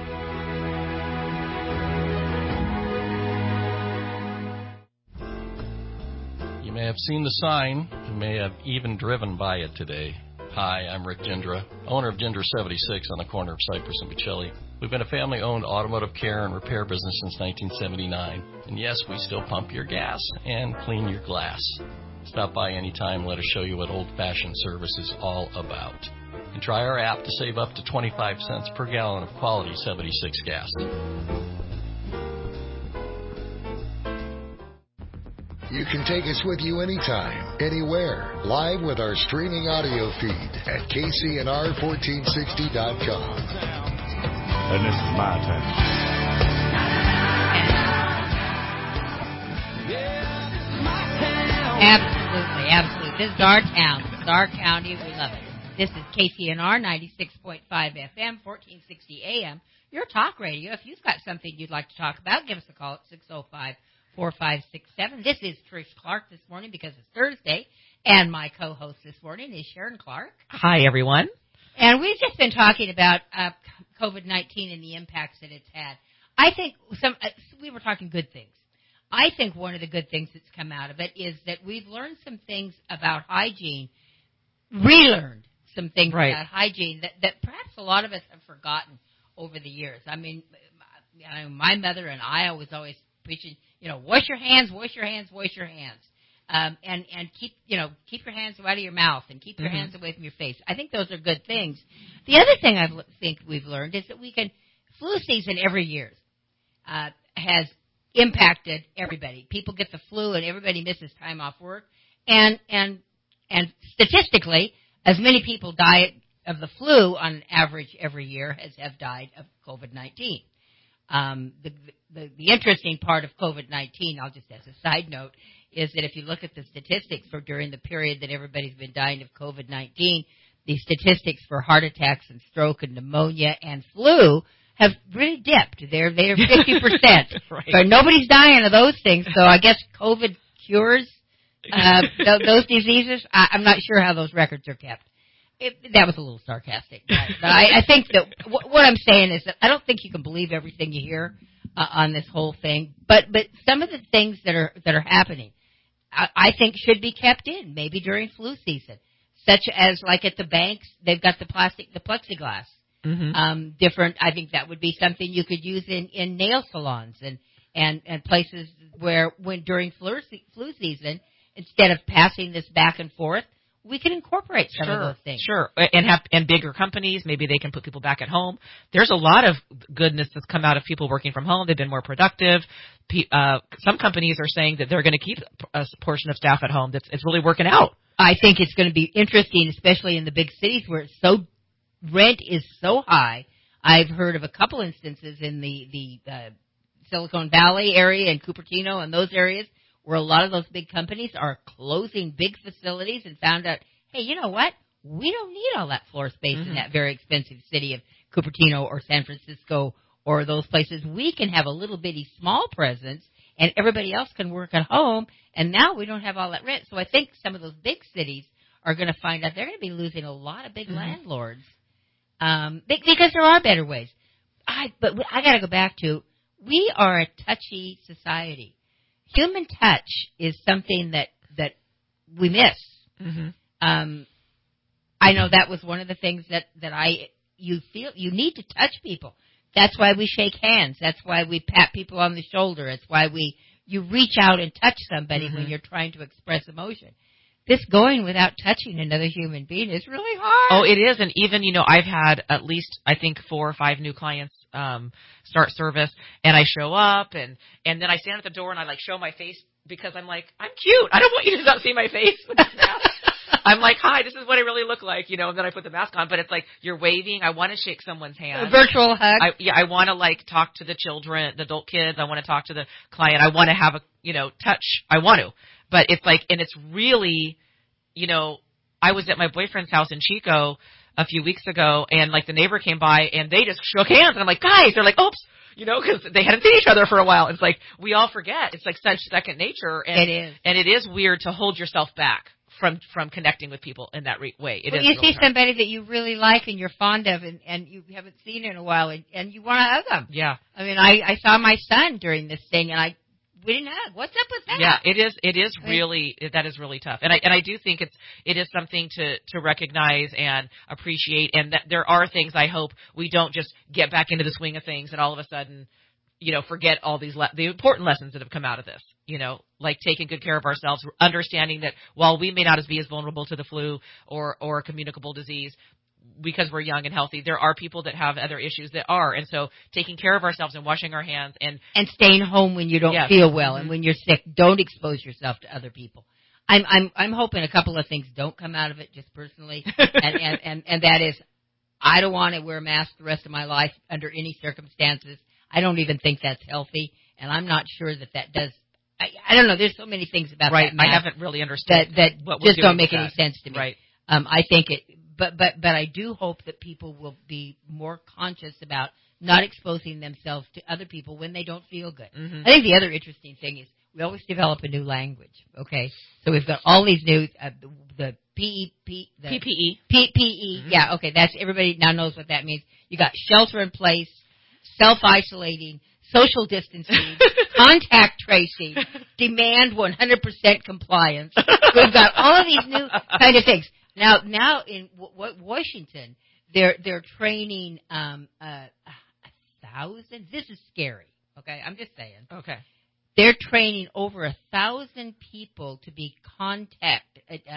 You may have seen the sign. You may have even driven by it today. Hi, I'm Rick Gendra, owner of Gendra 76 on the corner of Cypress and Bocelli. We've been a family-owned automotive care and repair business since 1979. And yes, we still pump your gas and clean your glass. Stop by anytime. Let us show you what old-fashioned service is all about. And try our app to save up to 25 cents per gallon of quality 76 gas. You can take us with you anytime, anywhere, live with our streaming audio feed at KCNR1460.com. And this is my town. Absolutely. This is our town. This is our county. We love it. This is KCNR 96.5 FM, 1460 AM. Your talk radio. If you've got something you'd like to talk about, give us a call at 605-4567. This is Trish Clark this morning because it's Thursday, and my co-host this morning is Sharon Clark. Hi, everyone. And we've just been talking about COVID-19 and the impacts that it's had. I think we were talking good things. I think one of the good things that's come out of it is that we've learned some things about hygiene, relearned some things about hygiene that perhaps a lot of us have forgotten over the years. I mean, my mother and I was always preaching, wash your hands, wash your hands, wash your hands. And keep your hands out of your mouth and keep your hands away from your face. I think those are good things. The other thing I think we've learned is that flu season every year has impacted everybody. People get the flu and everybody misses time off work. And statistically, as many people die of the flu on average every year as have died of COVID-19. The interesting part of COVID-19, I'll just as a side note, is that if you look at the statistics for during the period that everybody's been dying of COVID-19, the statistics for heart attacks and stroke and pneumonia and flu have really dipped. They're 50%. But nobody's dying of those things, so I guess COVID cures those diseases. I'm not sure how those records are kept. That was a little sarcastic. But I think that what I'm saying is that I don't think you can believe everything you hear on this whole thing. But some of the things that are happening, I think should be kept in, maybe during flu season, such as like at the banks, they've got the plexiglass. Different. I think that would be something you could use in nail salons and places where when during flu season, instead of passing this back and forth, we can incorporate some of those things. Sure. And bigger companies, maybe they can put people back at home. There's a lot of goodness that's come out of people working from home. They've been more productive. Some companies are saying that they're going to keep a portion of staff at home. It's really working out. I think it's going to be interesting, especially in the big cities where rent is so high. I've heard of a couple instances in the Silicon Valley area and Cupertino and those areas where a lot of those big companies are closing big facilities and found out, hey, you know what? We don't need all that floor space in that very expensive city of Cupertino or San Francisco or those places. We can have a little bitty small presence and everybody else can work at home, and now we don't have all that rent. So I think some of those big cities are going to find out they're going to be losing a lot of big landlords because there are better ways. But I got to go back to, we are a touchy society. Human touch is something that we miss. I know that was one of the things that you feel you need to touch people. That's why we shake hands. That's why we pat people on the shoulder. It's why you reach out and touch somebody when you're trying to express emotion. This going without touching another human being is really hard. Oh, it is. And even, I've had at least, I think, 4 or 5 new clients start service, and I show up, and then I stand at the door and I show my face because I'm like, I'm cute. I don't want you to not see my face with this mask. I'm like, hi, this is what I really look like, and then I put the mask on, but it's like you're waving. I want to shake someone's hand. A virtual hug. I want to talk to the children, the adult kids. I want to talk to the client. I want to have a, touch. I want to, but it's and it's really, I was at my boyfriend's house in Chico a few weeks ago, and the neighbor came by and they just shook hands, and I'm like, guys, they're like, oops. Because they hadn't seen each other for a while. It's we all forget. It's such second nature. And it is. And it is weird to hold yourself back from connecting with people in that way. It is you really see hard. somebody that you really like and you're fond of and you haven't seen in a while and you want to hug them. Yeah. I mean, I saw my son during this thing and we didn't hug. What's up with that? Yeah, it is really, that is really tough. And I do think it is something to recognize and appreciate, and that there are things I hope we don't just get back into the swing of things and all of a sudden, forget all these, the important lessons that have come out of this, taking good care of ourselves, understanding that while we may not be as vulnerable to the flu or a communicable disease, because we're young and healthy, there are people that have other issues that are. And so taking care of ourselves and washing our hands and staying home when you don't feel well and when you're sick, don't expose yourself to other people. I'm hoping a couple of things don't come out of it just personally. and that is, I don't want to wear a mask the rest of my life under any circumstances. I don't even think that's healthy. And I'm not sure that does. I don't know. There's so many things about that mask I haven't really understood that what just don't make any sense to me. Right. I think but I do hope that people will be more conscious about not exposing themselves to other people when they don't feel good. I think the other interesting thing is we always develop a new language. Okay, so we've got all these new the PPE. Yeah, okay, that's everybody now knows what that means. You got shelter in place, self-isolating, social distancing, contact tracing, demand 100% compliance. We've got all of these new kind of things. Now in Washington, they're training 1,000. This is scary. Okay, I'm just saying. Okay, they're training over 1,000 people to be contact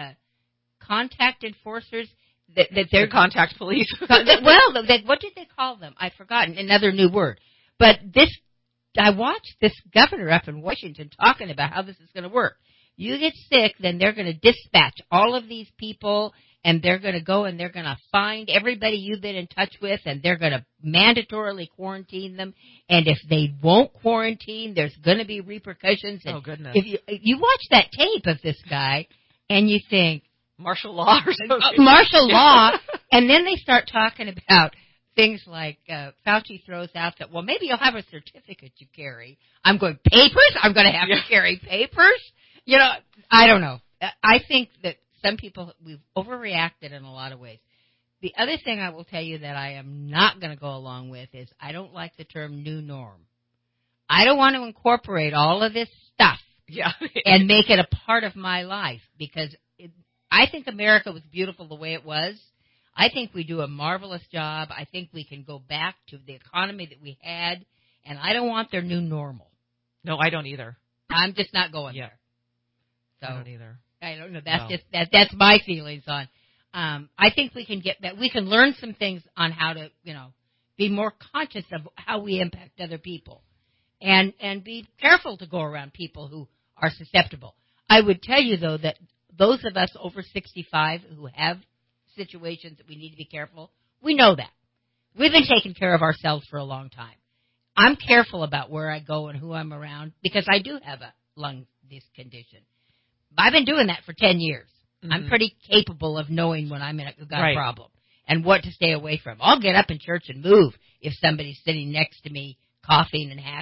enforcers. That they're contact police. What did they call them? I've forgotten. Another new word. But I watched this governor up in Washington talking about how this is going to work. You get sick, then they're going to dispatch all of these people, and they're going to go and they're going to find everybody you've been in touch with, and they're going to mandatorily quarantine them. And if they won't quarantine, there's going to be repercussions. And oh, goodness. If you watch that tape of this guy, and you think, martial law or something. Martial law, and then they start talking about things like Fauci throws out that, well, maybe you'll have a certificate you carry. I'm going, papers? I'm going to have to carry papers? I don't know. I think that some people, we've overreacted in a lot of ways. The other thing I will tell you that I am not going to go along with is I don't like the term new norm. I don't want to incorporate all of this stuff and make it a part of my life because I think America was beautiful the way it was. I think we do a marvelous job. I think we can go back to the economy that we had, and I don't want their new normal. No, I don't either. I'm just not going there. So, I don't either. I don't know. That's my feelings on. I think we can get that. We can learn some things on how to, be more conscious of how we impact other people, and be careful to go around people who are susceptible. I would tell you though that those of us over 65 who have situations that we need to be careful, we know that. We've been taking care of ourselves for a long time. I'm careful about where I go and who I'm around because I do have a lung condition. I've been doing that for 10 years. I'm pretty capable of knowing when I'm a problem and what to stay away from. I'll get up in church and move if somebody's sitting next to me coughing and hacking.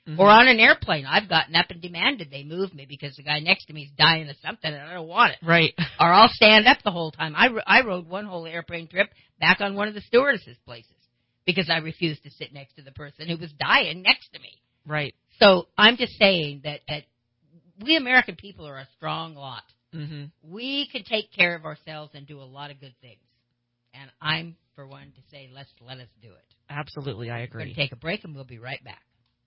Mm-hmm. Or on an airplane. I've gotten up and demanded they move me because the guy next to me is dying of something and I don't want it. Right. Or I'll stand up the whole time. I rode one whole airplane trip back on one of the stewardesses' places because I refused to sit next to the person who was dying next to me. Right. So I'm just saying that we American people are a strong lot. Mm-hmm. We can take care of ourselves and do a lot of good things. And I'm, for one, to say, let us do it. Absolutely, I agree. We're going to take a break and we'll be right back.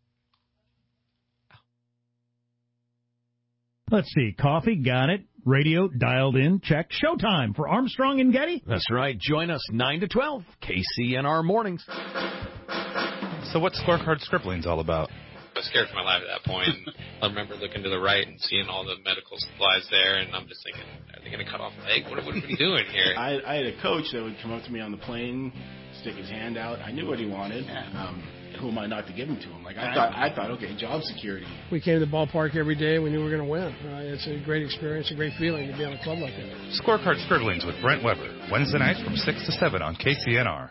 Let's see. Coffee, got it. Radio, dialed in, check. Showtime for Armstrong and Getty. That's right. Join us 9 to 12, KCNR Mornings. So what's Scorecard Scribblings all about? I was scared for my life at that point. I remember looking to the right and seeing all the medical supplies there, and I'm just thinking, are they going to cut off a leg? What are we doing here? I had a coach that would come up to me on the plane, stick his hand out. I knew what he wanted. Who am I not to give him to him? Like I thought, okay, job security. We came to the ballpark every day. We knew we were going to win. It's a great experience, a great feeling to be on a club like that. Scorecard Scribblings with Brent Weber, Wednesday nights from 6 to 7 on KCNR.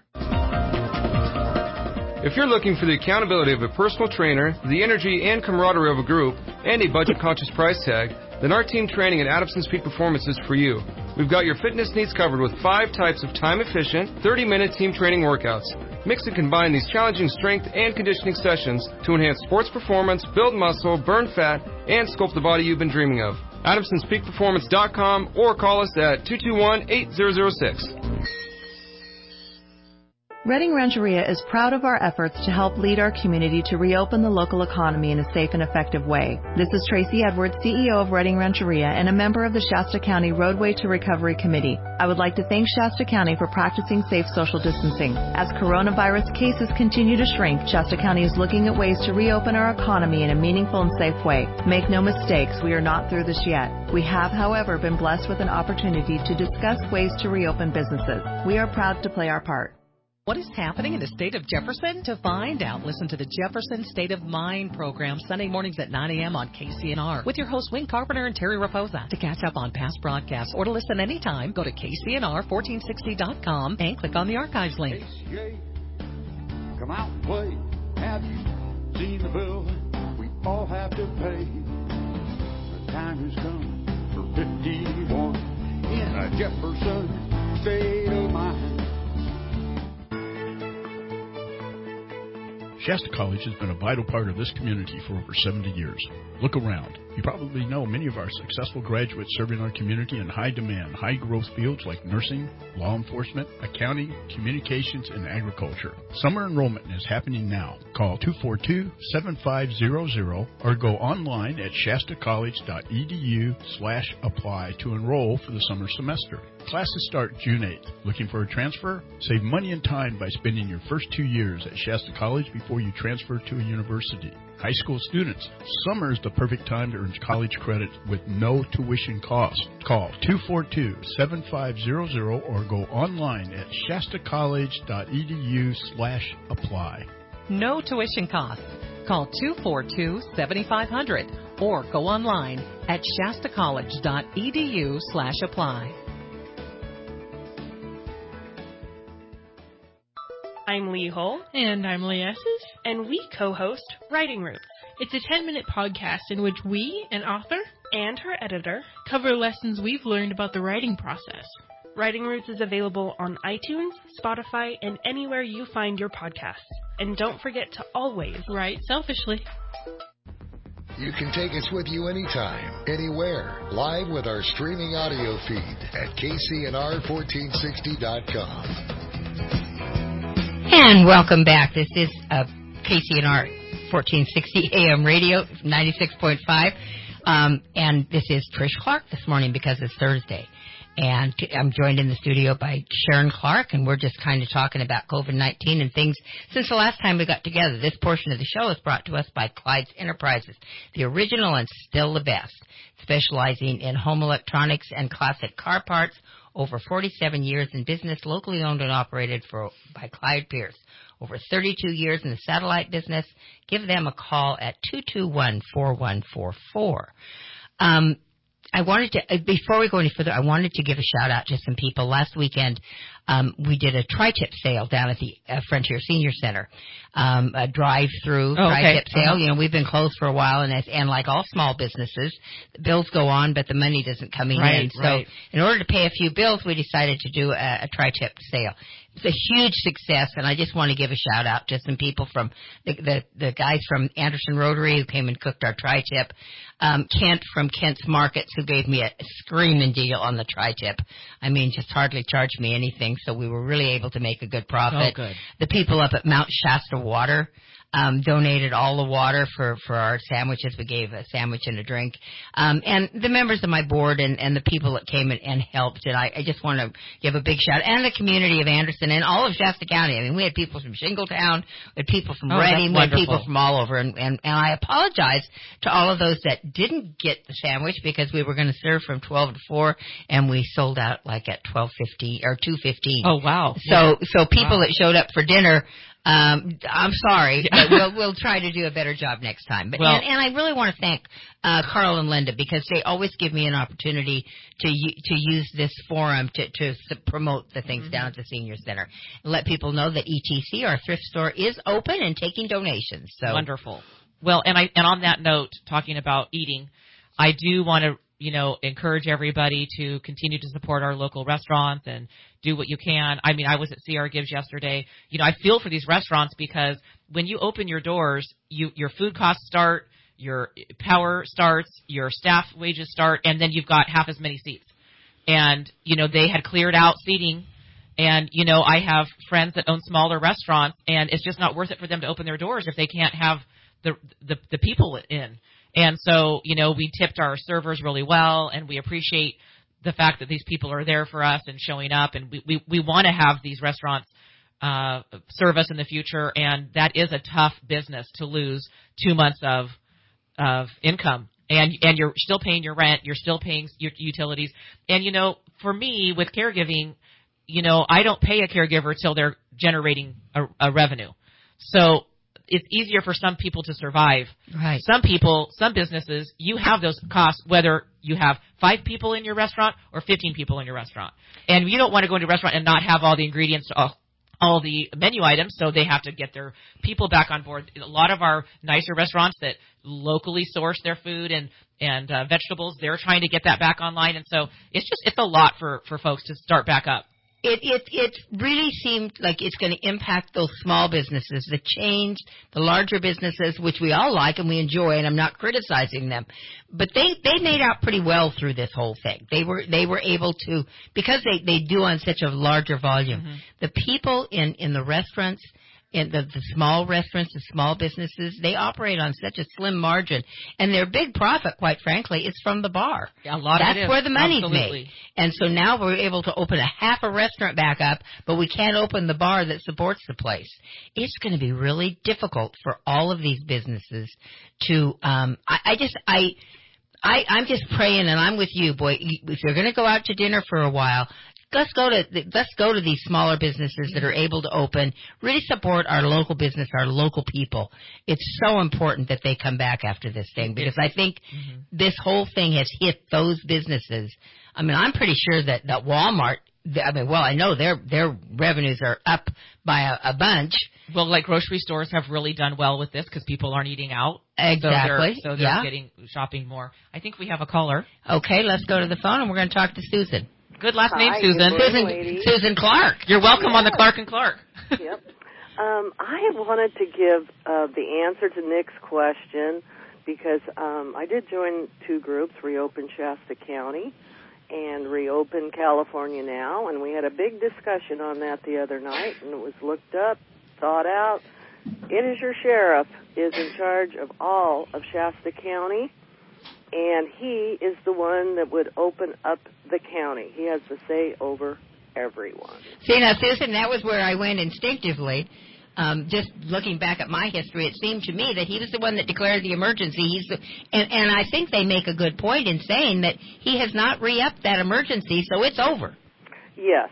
If you're looking for the accountability of a personal trainer, the energy and camaraderie of a group, and a budget-conscious price tag, then our team training at Adamson's Peak Performance is for you. We've got your fitness needs covered with 5 types of time-efficient, 30-minute team training workouts. Mix and combine these challenging strength and conditioning sessions to enhance sports performance, build muscle, burn fat, and sculpt the body you've been dreaming of. AdamsonsPeakPerformance.com or call us at 221-8006. Redding Rancheria is proud of our efforts to help lead our community to reopen the local economy in a safe and effective way. This is Tracy Edwards, CEO of Redding Rancheria and a member of the Shasta County Roadway to Recovery Committee. I would like to thank Shasta County for practicing safe social distancing. As coronavirus cases continue to shrink, Shasta County is looking at ways to reopen our economy in a meaningful and safe way. Make no mistakes, we are not through this yet. We have, however, been blessed with an opportunity to discuss ways to reopen businesses. We are proud to play our part. What is happening in the state of Jefferson? To find out, listen to the Jefferson State of Mind program Sunday mornings at 9 a.m. on KCNR with your hosts Wayne Carpenter and Terry Raposa. To catch up on past broadcasts or to listen anytime, go to KCNR1460.com and click on the archives link. KCA, come out and play. Have you seen the bill we all have to pay? The time has come for 51 in a Jefferson State of Mind. Shasta College has been a vital part of this community for over 70 years. Look around. You probably know many of our successful graduates serving our community in high-demand, high-growth fields like nursing, law enforcement, accounting, communications, and agriculture. Summer enrollment is happening now. Call 242-7500 or go online at shastacollege.edu/apply to enroll for the summer semester. Classes start June 8th. Looking for a transfer? Save money and time by spending your first 2 years at Shasta College before you transfer to a university. High school students, summer is the perfect time to earn college credit with no tuition cost. Call 242-7500 or go online at shastacollege.edu/apply. No tuition costs. Call 242-7500 or go online at shastacollege.edu/apply. I'm Lee Hull. And I'm Lee Esses. And we co-host Writing Roots. It's a 10-minute podcast in which we, an author, and her editor, cover lessons we've learned about the writing process. Writing Roots is available on iTunes, Spotify, and anywhere you find your podcasts. And don't forget to always write selfishly. You can take us with you anytime, anywhere, live with our streaming audio feed at KCNR1460.com. And welcome back. This is KCNR 1460 AM radio, 96.5. And this is Trish Clark this morning because it's Thursday. And I'm joined in the studio by Sharon Clark, and we're just kind of talking about COVID-19 and things since the last time we got together. This portion of the show is brought to us by Clyde's Enterprises, the original and still the best, specializing in home electronics and classic car parts. Over 47 years in business, locally owned and operated by Clyde Pierce. Over 32 years in the satellite business. Give them a call at 221-4144. I wanted to, before we go any further, I wanted to give a shout out to some people. Last weekend, we did a tri-tip sale down at the Frontier Senior Center, a drive-through tri-tip sale. You know, we've been closed for a while, and like all small businesses, the bills go on, but the money doesn't come in. So in order to pay a few bills, we decided to do a tri-tip sale. It's a huge success, and I just want to give a shout-out to some people from the guys from Anderson Rotary who came and cooked our tri-tip, Kent from Kent's Markets who gave me a screaming deal on the tri-tip. I mean, just hardly charged me anything, so we were really able to make a good profit. Oh, good. The people up at Mount Shasta Water donated all the water for our sandwiches. We gave a sandwich and a drink. And the members of my board and the people that came and helped. And I just want to give a big shout out. And the community of Anderson and all of Shasta County. I mean, we had people from Shingletown, we had people from Reading, we had people from all over. And I apologize to all of those that didn't get the sandwich because we were going to serve from 12 to 4 and we sold out like at 12:50 or 2:15. Oh, wow. So people that showed up for dinner, I'm sorry, but we'll try to do a better job next time. But and I really want to thank Carl and Linda because they always give me an opportunity to use this forum to promote the things down at the Senior Center. Let people know that ETC, our thrift store, is open and taking donations. So wonderful. Well, and on that note, talking about eating, I do want to encourage everybody to continue to support our local restaurants and do what you can. I mean, I was at CR Gives yesterday. I feel for these restaurants because when you open your doors, your food costs start, your power starts, your staff wages start, and then you've got half as many seats. And, they had cleared out seating. And, I have friends that own smaller restaurants, and it's just not worth it for them to open their doors if they can't have the people in. And so, we tipped our servers really well, and we appreciate the fact that these people are there for us and showing up, and we want to have these restaurants serve us in the future, and that is a tough business to lose 2 months of income. And you're still paying your rent, you're still paying your utilities. And, for me, with caregiving, I don't pay a caregiver till they're generating a revenue. So it's easier for some people to survive. Right. Some businesses, you have those costs whether you have 5 people in your restaurant or 15 people in your restaurant. And you don't want to go into a restaurant and not have all the ingredients, all the menu items, so they have to get their people back on board. A lot of our nicer restaurants that locally source their food and vegetables, they're trying to get that back online. And so it's a lot for folks to start back up. It really seemed like it's going to impact those small businesses, the chains, the larger businesses, which we all like and we enjoy, and I'm not criticizing them. But they made out pretty well through this whole thing. They were able to, because they do on such a larger volume. Mm-hmm. The people in the restaurants, in the small restaurants, the small businesses, they operate on such a slim margin. And their big profit, quite frankly, is from the bar. Yeah, a lot of it is. That's where the money's Absolutely. made. And so now we're able to open a half a restaurant back up, but we can't open the bar that supports the place. It's going to be really difficult for all of these businesses to, I'm just praying, and I'm with you, boy. If you're going to go out to dinner for a while, let's go to these smaller businesses that are able to open. Really support our local business, our local people. It's so important that they come back after this thing because I think this whole thing has hit those businesses. I mean, I'm pretty sure that Walmart. I know their revenues are up by a bunch. Well, like grocery stores have really done well with this because people aren't eating out. Exactly. So they're getting shopping more. I think we have a caller. Okay, let's go to the phone and we're going to talk to Susan. Good last name, Susan. Susan Clark. You're welcome on the Clark and Clark. Yep. I wanted to give the answer to Nick's question because I did join 2 groups, Reopen Shasta County and Reopen California Now, and we had a big discussion on that the other night, and it was looked up, thought out. It is your sheriff is in charge of all of Shasta County, and he is the one that would open up the county. He has the say over everyone. See, now, Susan, that was where I went instinctively. Just looking back at my history, it seemed to me that he was the one that declared the emergency. And I think they make a good point in saying that he has not re-upped that emergency, so it's over. Yes.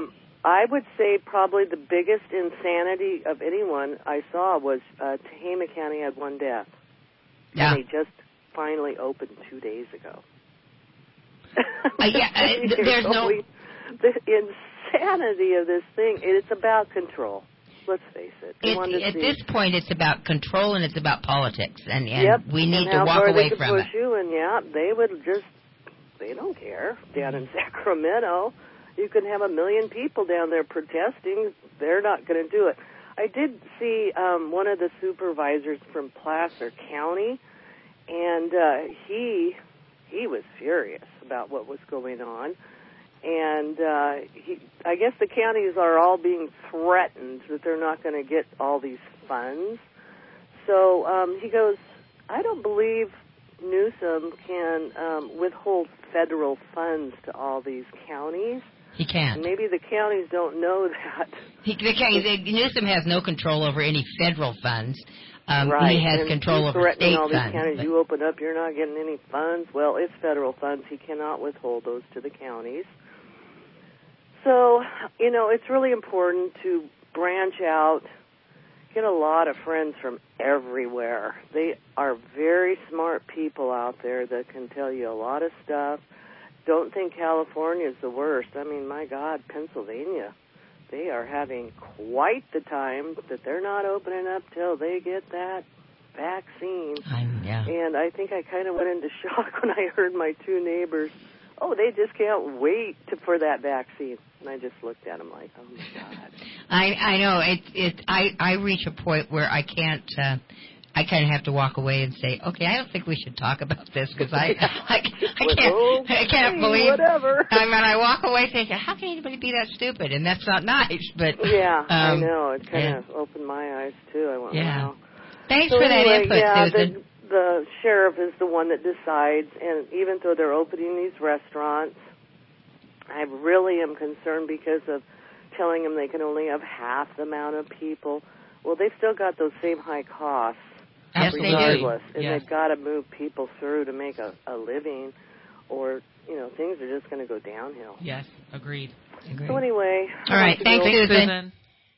I would say probably the biggest insanity of anyone I saw was Tehama County had 1 death. Yeah. And they just finally opened 2 days ago. There's no... The insanity of this thing. It's about control. Let's face it. At this point, it's about control and it's about politics, and we need to walk away from it. You, and they don't care down in Sacramento. You can have 1 million people down there protesting. They're not going to do it. I did see one of the supervisors from Placer County, and he was furious about what was going on. And I guess the counties are all being threatened that they're not going to get all these funds. So he goes, I don't believe Newsom can withhold federal funds to all these counties. He can't. Maybe the counties don't know that. Newsom has no control over any federal funds. Right. He has control over state all these funds. Counties, you open up, you're not getting any funds. Well, it's federal funds. He cannot withhold those to the counties. So, it's really important to branch out, get a lot of friends from everywhere. They are very smart people out there that can tell you a lot of stuff. Don't think California is the worst. I mean, my God, Pennsylvania, they are having quite the time that they're not opening up till they get that vaccine. And I think I kind of went into shock when I heard my two neighbors, they just can't wait for that vaccine. And I just looked at them like, oh, my God. I know. I reach a point where I can't... I kind of have to walk away and say, okay, I don't think we should talk about this because I can't believe. Whatever. I walk away thinking, how can anybody be that stupid? And that's not nice. But I know. It kind of opened my eyes too. I went, wow. Thanks for that input, Susan. The sheriff is the one that decides, and even though they're opening these restaurants, I really am concerned because of telling them they can only have half the amount of people. Well, they've still got those same high costs. Yes, regardless. They do. And they've got to move people through to make a living, or things are just going to go downhill. Yes, agreed. So anyway, all right, thanks, Susan.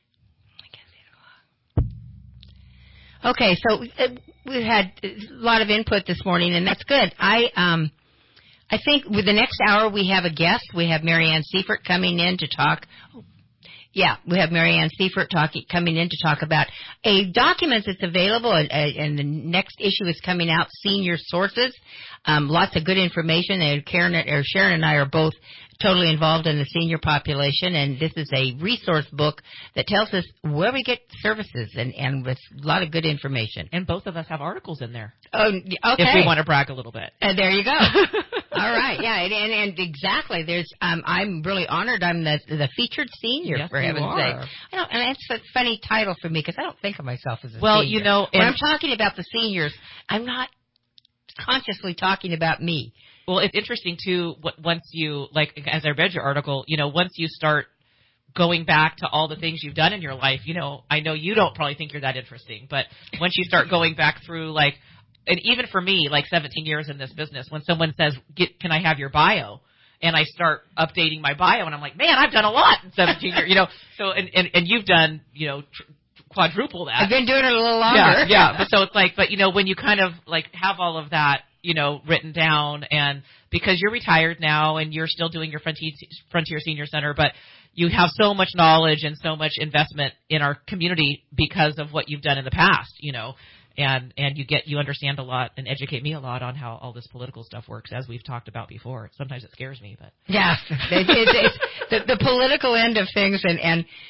Okay, so we've had a lot of input this morning, and that's good. I think with the next hour we have a guest. We have Marianne Seifert coming in to talk. We have Marianne Seifert coming in to talk about a document that's available, and the next issue is coming out, Senior Sources. Lots of good information, and Sharon and I are both totally involved in the senior population, and this is a resource book that tells us where we get services and with a lot of good information. And both of us have articles in there. Oh, okay. If we want to brag a little bit. There you go. All right, and exactly. I'm really honored. I'm the featured senior, for heaven's sake. And it's a funny title for me because I don't think of myself as a senior. When I'm talking about the seniors, I'm not consciously talking about me. Well, it's interesting, too, once you, as I read your article, once you start going back to all the things you've done in your life, I know you don't probably think you're that interesting, but once you start going back through, and even for me, 17 years in this business, when someone says, can I have your bio? And I start updating my bio, and I'm like, man, I've done a lot in 17 years, So, and you've done, quadruple that. I've been doing it a little longer. Yeah. But so it's but when you kind of have all of that, written down, and because you're retired now and you're still doing your Frontier Senior Center, but you have so much knowledge and so much investment in our community because of what you've done in the past, and you understand a lot and educate me a lot on how all this political stuff works, as we've talked about before. Sometimes it scares me, but yeah, it's the political end of things, and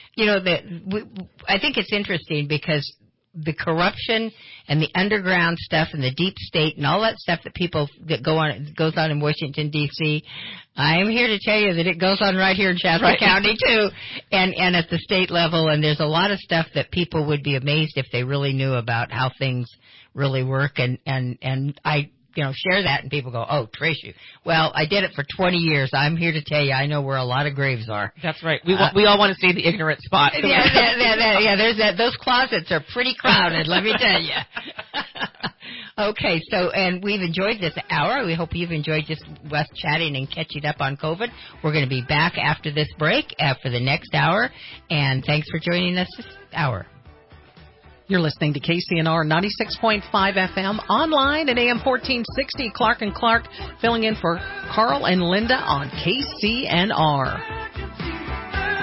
I think it's interesting because the corruption and the underground stuff and the deep state and all that stuff that goes on in Washington D.C. I am here to tell you that it goes on right here in Shasta County too, and at the state level. And there's a lot of stuff that people would be amazed if they really knew about how things really work. And I share that, and people go, "Oh, Tracy, well, I did it for 20 years. I'm here to tell you, I know where a lot of graves are." That's right. We all want to see the ignorant spot. Yeah, there's that. Those closets are pretty crowded, let me tell you. Okay, and we've enjoyed this hour. We hope you've enjoyed just us chatting and catching up on COVID. We're going to be back after this break for the next hour, and thanks for joining us this hour. You're listening to KCNR 96.5 FM, online at AM 1460. Clark and Clark filling in for Carl and Linda on KCNR.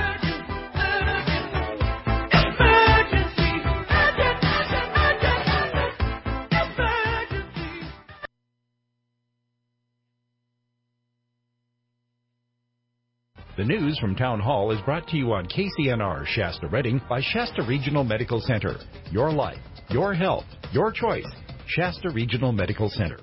The news from Town Hall is brought to you on KCNR Shasta Redding by Shasta Regional Medical Center. Your life, your health, your choice. Shasta Regional Medical Center.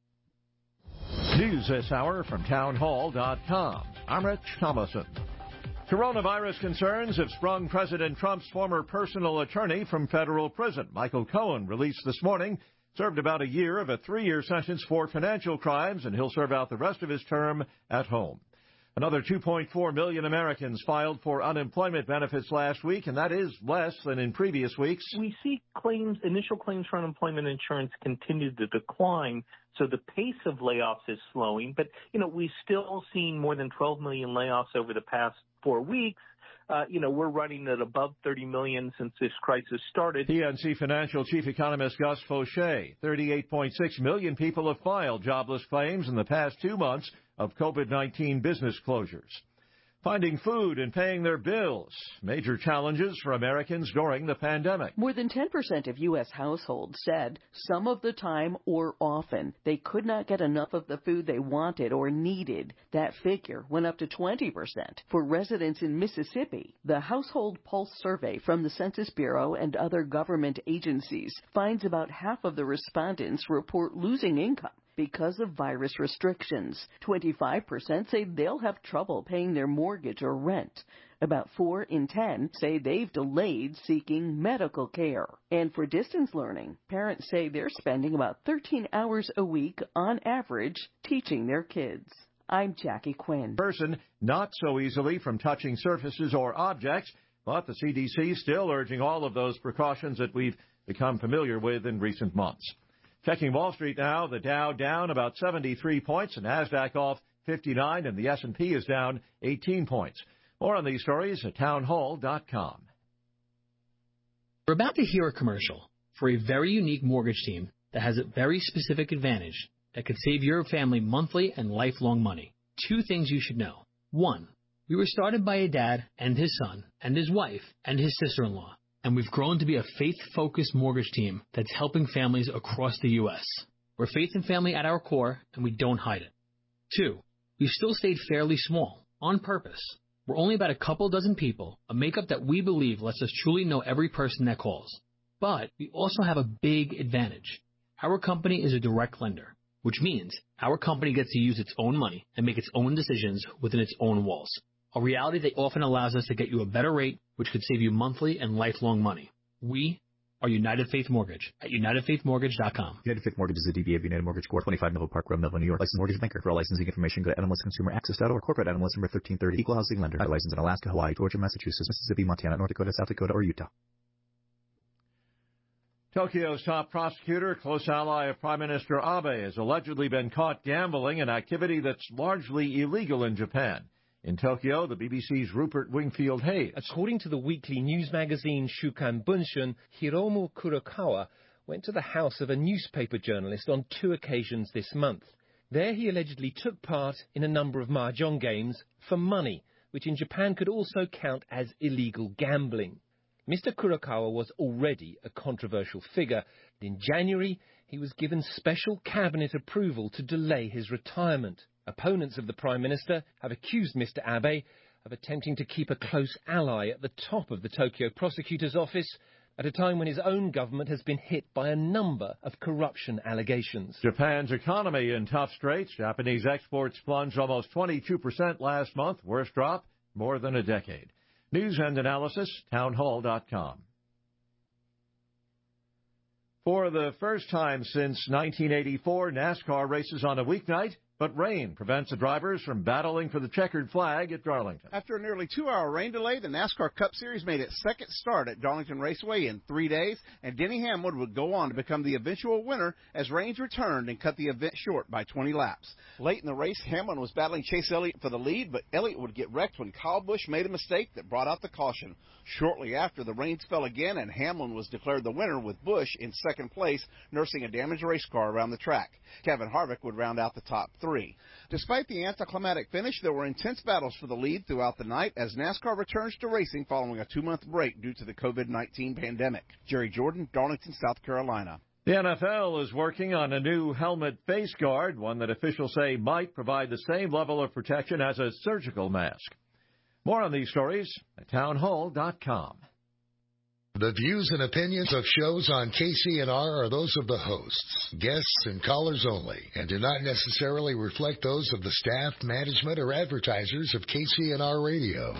News this hour from townhall.com. I'm Rich Thomason. Coronavirus concerns have sprung President Trump's former personal attorney from federal prison. Michael Cohen, released this morning, served about a year of a 3-year sentence for financial crimes, and he'll serve out the rest of his term at home. Another 2.4 million Americans filed for unemployment benefits last week, and that is less than in previous weeks. We see initial claims for unemployment insurance continue to decline, so the pace of layoffs is slowing. But, we've still seen more than 12 million layoffs over the past 4 weeks. We're running at above 30 million since this crisis started. PNC Financial Chief Economist Gus Fauché, 38.6 million people have filed jobless claims in the past 2 months of COVID-19 business closures. Finding food and paying their bills, major challenges for Americans during the pandemic. More than 10% of U.S. households said some of the time or often they could not get enough of the food they wanted or needed. That figure went up to 20% for residents in Mississippi. The Household Pulse survey from the Census Bureau and other government agencies finds about half of the respondents report losing income because of virus restrictions. 25% say they'll have trouble paying their mortgage or rent. About 4 in 10 say they've delayed seeking medical care. And for distance learning, parents say they're spending about 13 hours a week on average teaching their kids. I'm Jackie Quinn. Person not so easily from touching surfaces or objects, but the CDC is still urging all of those precautions that we've become familiar with in recent months. Checking Wall Street now, the Dow down about 73 points, the NASDAQ off 59, and the S&P is down 18 points. More on these stories at townhall.com. We're about to hear a commercial for a very unique mortgage team that has a very specific advantage that could save your family monthly and lifelong money. 2 things you should know. 1, we were started by a dad and his son and his wife and his sister-in-law. And we've grown to be a faith-focused mortgage team that's helping families across the U.S. We're faith and family at our core, and we don't hide it. 2, we've still stayed fairly small, on purpose. We're only about a couple dozen people, a makeup that we believe lets us truly know every person that calls. But we also have a big advantage. Our company is a direct lender, which means our company gets to use its own money and make its own decisions within its own walls. A reality that often allows us to get you a better rate, which could save you monthly and lifelong money. We are United Faith Mortgage at UnitedFaithMortgage.com. United Faith Mortgage is a DBA of United Mortgage Corp. 25 Melville Park Road, Melville, New York. Licensed mortgage banker. For all licensing information, go to NMLSConsumerAccess.org. Corporate NMLS number 1330. Equal housing lender. Licensed in Alaska, Hawaii, Georgia, Massachusetts, Mississippi, Montana, North Dakota, South Dakota, or Utah. Tokyo's top prosecutor, close ally of Prime Minister Abe, has allegedly been caught gambling, an activity that's largely illegal in Japan. In Tokyo, the BBC's Rupert Wingfield Hayes. According to the weekly news magazine Shukan Bunshun, Hiromu Kurokawa went to the house of a newspaper journalist on 2 occasions this month. There he allegedly took part in a number of mahjong games for money, which in Japan could also count as illegal gambling. Mr. Kurokawa was already a controversial figure. In January, he was given special cabinet approval to delay his retirement. Opponents of the Prime Minister have accused Mr. Abe of attempting to keep a close ally at the top of the Tokyo prosecutor's office at a time when his own government has been hit by a number of corruption allegations. Japan's economy in tough straits. Japanese exports plunged almost 22% last month, worst drop more than a decade. News and analysis, townhall.com. For the first time since 1984, NASCAR races on a weeknight. But rain prevents the drivers from battling for the checkered flag at Darlington. After a nearly 2-hour rain delay, the NASCAR Cup Series made its second start at Darlington Raceway in 3 days, and Denny Hamlin would go on to become the eventual winner as rains returned and cut the event short by 20 laps. Late in the race, Hamlin was battling Chase Elliott for the lead, but Elliott would get wrecked when Kyle Busch made a mistake that brought out the caution. Shortly after, the rains fell again, and Hamlin was declared the winner with Busch in second place, nursing a damaged race car around the track. Kevin Harvick would round out the top 3. Despite the anticlimactic finish, there were intense battles for the lead throughout the night as NASCAR returns to racing following a 2-month break due to the COVID-19 pandemic. Jerry Jordan, Darlington, South Carolina. The NFL is working on a new helmet face guard, one that officials say might provide the same level of protection as a surgical mask. More on these stories at townhall.com. The views and opinions of shows on KCNR are those of the hosts, guests, and callers only, and do not necessarily reflect those of the staff, management, or advertisers of KCNR Radio.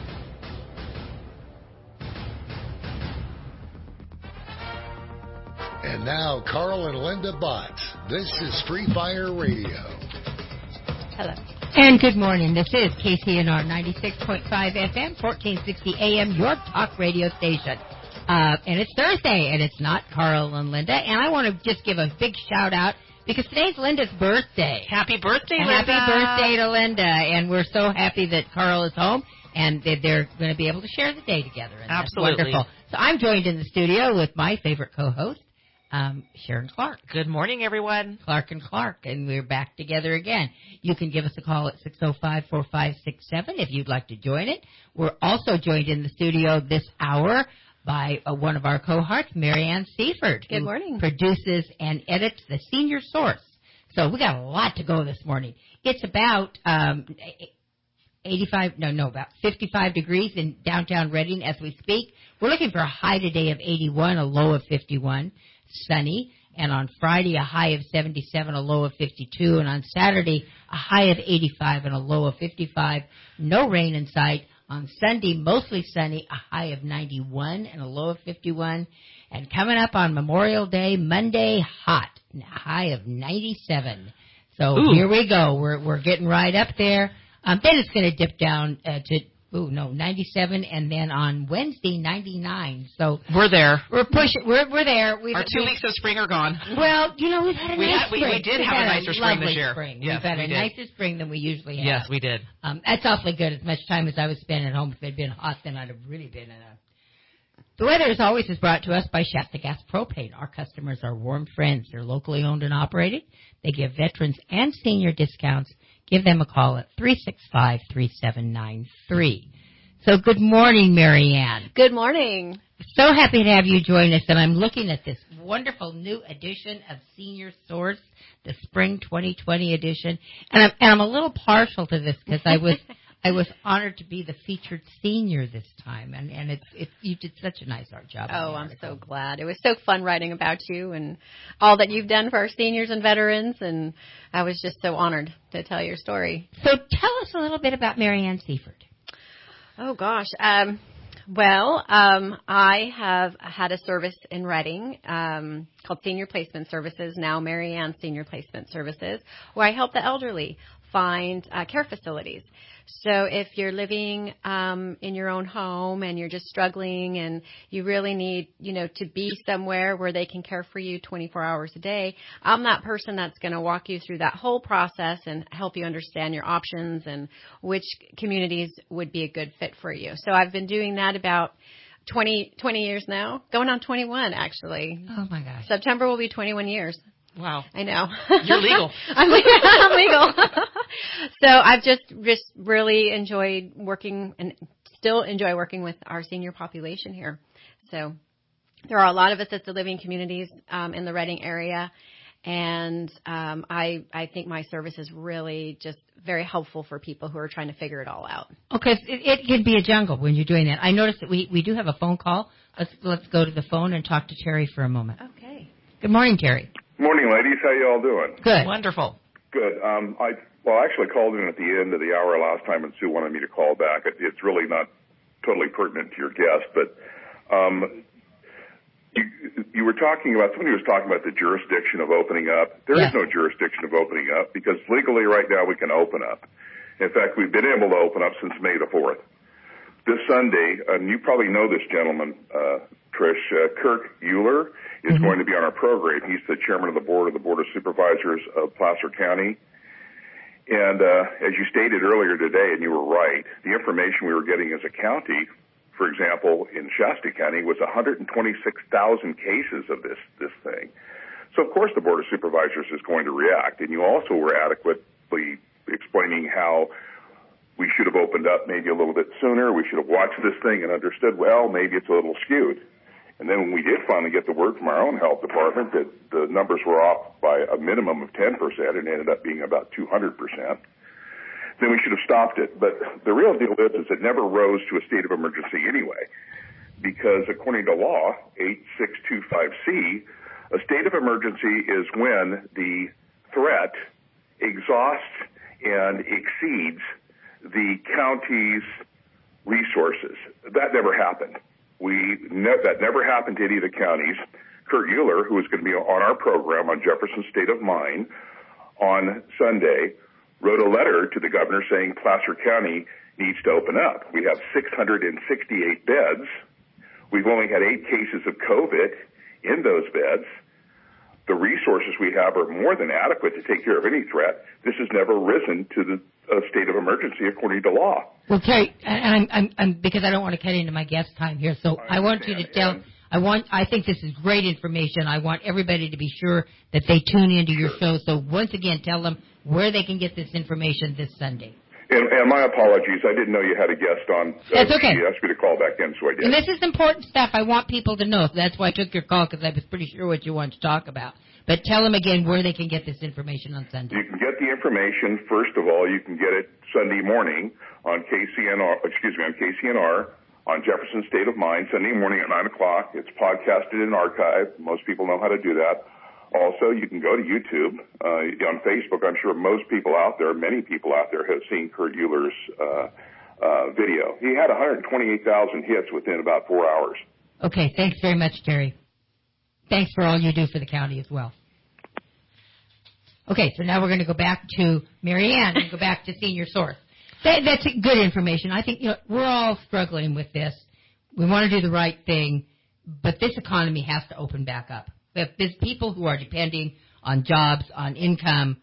And now, Carl and Linda Bott. This is Free Fire Radio. Hello. And good morning. This is KCNR 96.5 FM, 1460 AM, your talk radio station. And it's Thursday, and it's not Carl and Linda. And I want to just give a big shout-out because today's Linda's birthday. Happy birthday, Linda. Happy birthday to Linda. And we're so happy that Carl is home, and they're going to be able to share the day together. And absolutely. That's wonderful. So I'm joined in the studio with my favorite co-host, Sharon Clark. Good morning, everyone. Clark and Clark, and we're back together again. You can give us a call at 605-4567 if you'd like to join it. We're also joined in the studio this hour by one of our cohorts, Marianne Seifert. Good morning. Produces and edits the Senior Source. So we got a lot to go this morning. It's about about 55 degrees in downtown Reading as we speak. We're looking for a high today of 81, a low of 51, sunny. And on Friday, a high of 77, a low of 52. And on Saturday, a high of 85 and a low of 55. No rain in sight. On Sunday, mostly sunny, a high of 91 and a low of 51. And coming up on Memorial Day, Monday, hot, a high of 97. So Here we go. We're getting right up there. Then it's going to dip down to 97, and then on Wednesday, 99. So we're there. We're pushing. We're there. Our 2 weeks of spring are gone. Well, we've had a nice spring. We did have a nicer spring this year. Spring. Yes, we've had a nicer spring than we usually have. Yes, we did. That's awfully good. As much time as I was spending at home, if it had been hot, then I'd have really been in a... The weather, as always, is brought to us by Shasta Gas Propane. Our customers are warm friends. They're locally owned and operated. They give veterans and senior discounts. Give them a call at 365-3793. So good morning, Marianne. Good morning. So happy to have you join us, and I'm looking at this wonderful new edition of Senior Source, the Spring 2020 edition, and I'm a little partial to this because I was honored to be the featured senior this time, and you did such a nice art job. Oh, I'm so glad. It was so fun writing about you and all that you've done for our seniors and veterans, and I was just so honored to tell your story. So tell us a little bit about Marianne Seifert. Oh, gosh. I have had a service in Reading called Senior Placement Services, now Marianne Senior Placement Services, where I help the elderly find care facilities. So if you're living in your own home and you're just struggling and you really need, to be somewhere where they can care for you 24 hours a day, I'm that person that's going to walk you through that whole process and help you understand your options and which communities would be a good fit for you. So I've been doing that about 20 years now, going on 21 actually. Oh my gosh. September will be 21 years. Wow. I know. You're legal. I'm legal. So I've just really enjoyed working and still enjoy working with our senior population here. So there are a lot of assisted living communities in the Reading area, and I think my service is really just very helpful for people who are trying to figure it all out. Okay, it can be a jungle when you're doing that. I noticed that we do have a phone call. Let's go to the phone and talk to Terry for a moment. Okay. Good morning, Terry. Morning, ladies. How you all doing? Good. Wonderful. Good. I actually called in at the end of the hour last time, and Sue wanted me to call back. It's really not totally pertinent to your guest, but you were talking about, somebody was talking about the jurisdiction of opening up. There is no jurisdiction of opening up because legally right now we can open up. In fact, we've been able to open up since May the 4th. This Sunday, and you probably know this gentleman, Trish, Kirk Euler is going to be on our program. He's the chairman of the Board of Supervisors of Placer County. And as you stated earlier today, and you were right, the information we were getting as a county, for example, in Shasta County, was 126,000 cases of this thing. So, of course, the Board of Supervisors is going to react. And you also were adequately explaining how we should have opened up maybe a little bit sooner. We should have watched this thing and understood, well, maybe it's a little skewed. And then when we did finally get the word from our own health department that the numbers were off by a minimum of 10%, and ended up being about 200%, then we should have stopped it. But the real deal is it never rose to a state of emergency anyway, because according to law 8625C, a state of emergency is when the threat exhausts and exceeds the county's resources. That never happened. That never happened to any of the counties. Kurt Euler, who is going to be on our program on Jefferson State of Mind on Sunday, wrote a letter to the governor saying Placer County needs to open up. We have 668 beds. We've only had 8 cases of COVID in those beds. The resources we have are more than adequate to take care of any threat. This has never risen to the state of emergency according to law. Well, Terry, and I'm because I don't want to cut into my guest time here, so I want you to tell. I think this is great information. I want everybody to be sure that they tune into your show. So once again, tell them where they can get this information this Sunday. And my apologies. I didn't know you had a guest on. That's okay. You asked me to call back in, so I did. And this is important stuff. I want people to know. So that's why I took your call, because I was pretty sure what you wanted to talk about. But tell them again where they can get this information on Sunday. You can get the information. First of all, you can get it Sunday morning on KCNR on Jefferson State of Mind, Sunday morning at 9 o'clock. It's podcasted and archived. Most people know how to do that. Also, you can go to YouTube. On Facebook, I'm sure most people out there, many people out there, have seen Kurt Euler's video. He had 128,000 hits within about 4 hours. Okay, thanks very much, Terry. Thanks for all you do for the county as well. Okay, so now we're going to go back to Marianne and go back to Senior Source. That's good information. I think we're all struggling with this. We want to do the right thing, but this economy has to open back up. There's people who are depending on jobs, on income,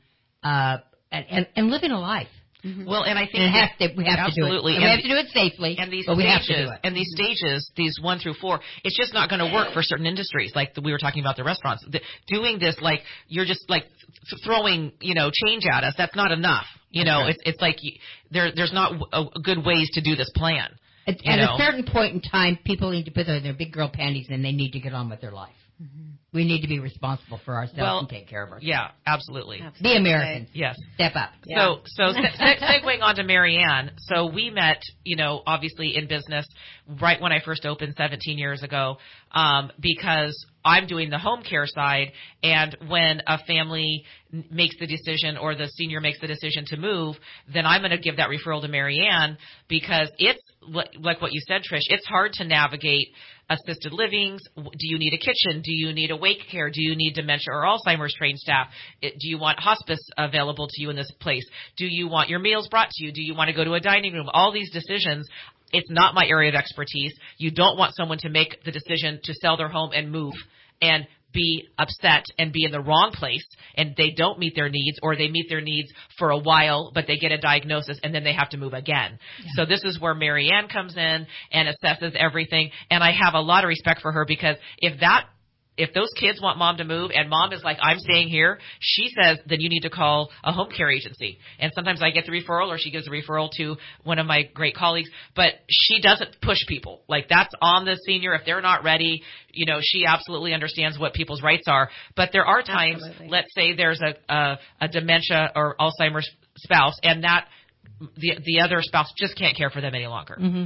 and living a life. Mm-hmm. Well, and I think we have absolutely. to do it. And we have to do it safely, and these but we have stages, to do it. And these stages, these 1 through 4, it's just not going to work for certain industries. Like we were talking about the restaurants. Doing this, like you're just like throwing, change at us. That's not enough. It's like there's not good ways to do this plan. At a certain point in time, people need to put on their big girl panties and they need to get on with their life. Mm-hmm. We need to be responsible for ourselves and take care of ourselves. Yeah, absolutely. Be Americans. Yes. Step up. Yeah. So segueing on to Marianne. So we met, obviously in business right when I first opened 17 years ago, because I'm doing the home care side, and when a family makes the decision or the senior makes the decision to move, then I'm going to give that referral to Marianne, because it's like what you said, Trish, it's hard to navigate assisted livings. Do you need a kitchen? Do you need awake care? Do you need dementia or Alzheimer's trained staff? Do you want hospice available to you in this place? Do you want your meals brought to you? Do you want to go to a dining room? All these decisions. It's not my area of expertise. You don't want someone to make the decision to sell their home and move and be upset and be in the wrong place, and they don't meet their needs, or they meet their needs for a while, but they get a diagnosis and then they have to move again. Yeah. So this is where Marianne comes in and assesses everything, and I have a lot of respect for her, because if those kids want mom to move and mom is like, I'm staying here, she says, then you need to call a home care agency. And sometimes I get the referral, or she gives a referral to one of my great colleagues, but she doesn't push people. Like, that's on the senior. If they're not ready, she absolutely understands what people's rights are. But there are times, let's say there's a dementia or Alzheimer's spouse, and that the other spouse just can't care for them any longer, and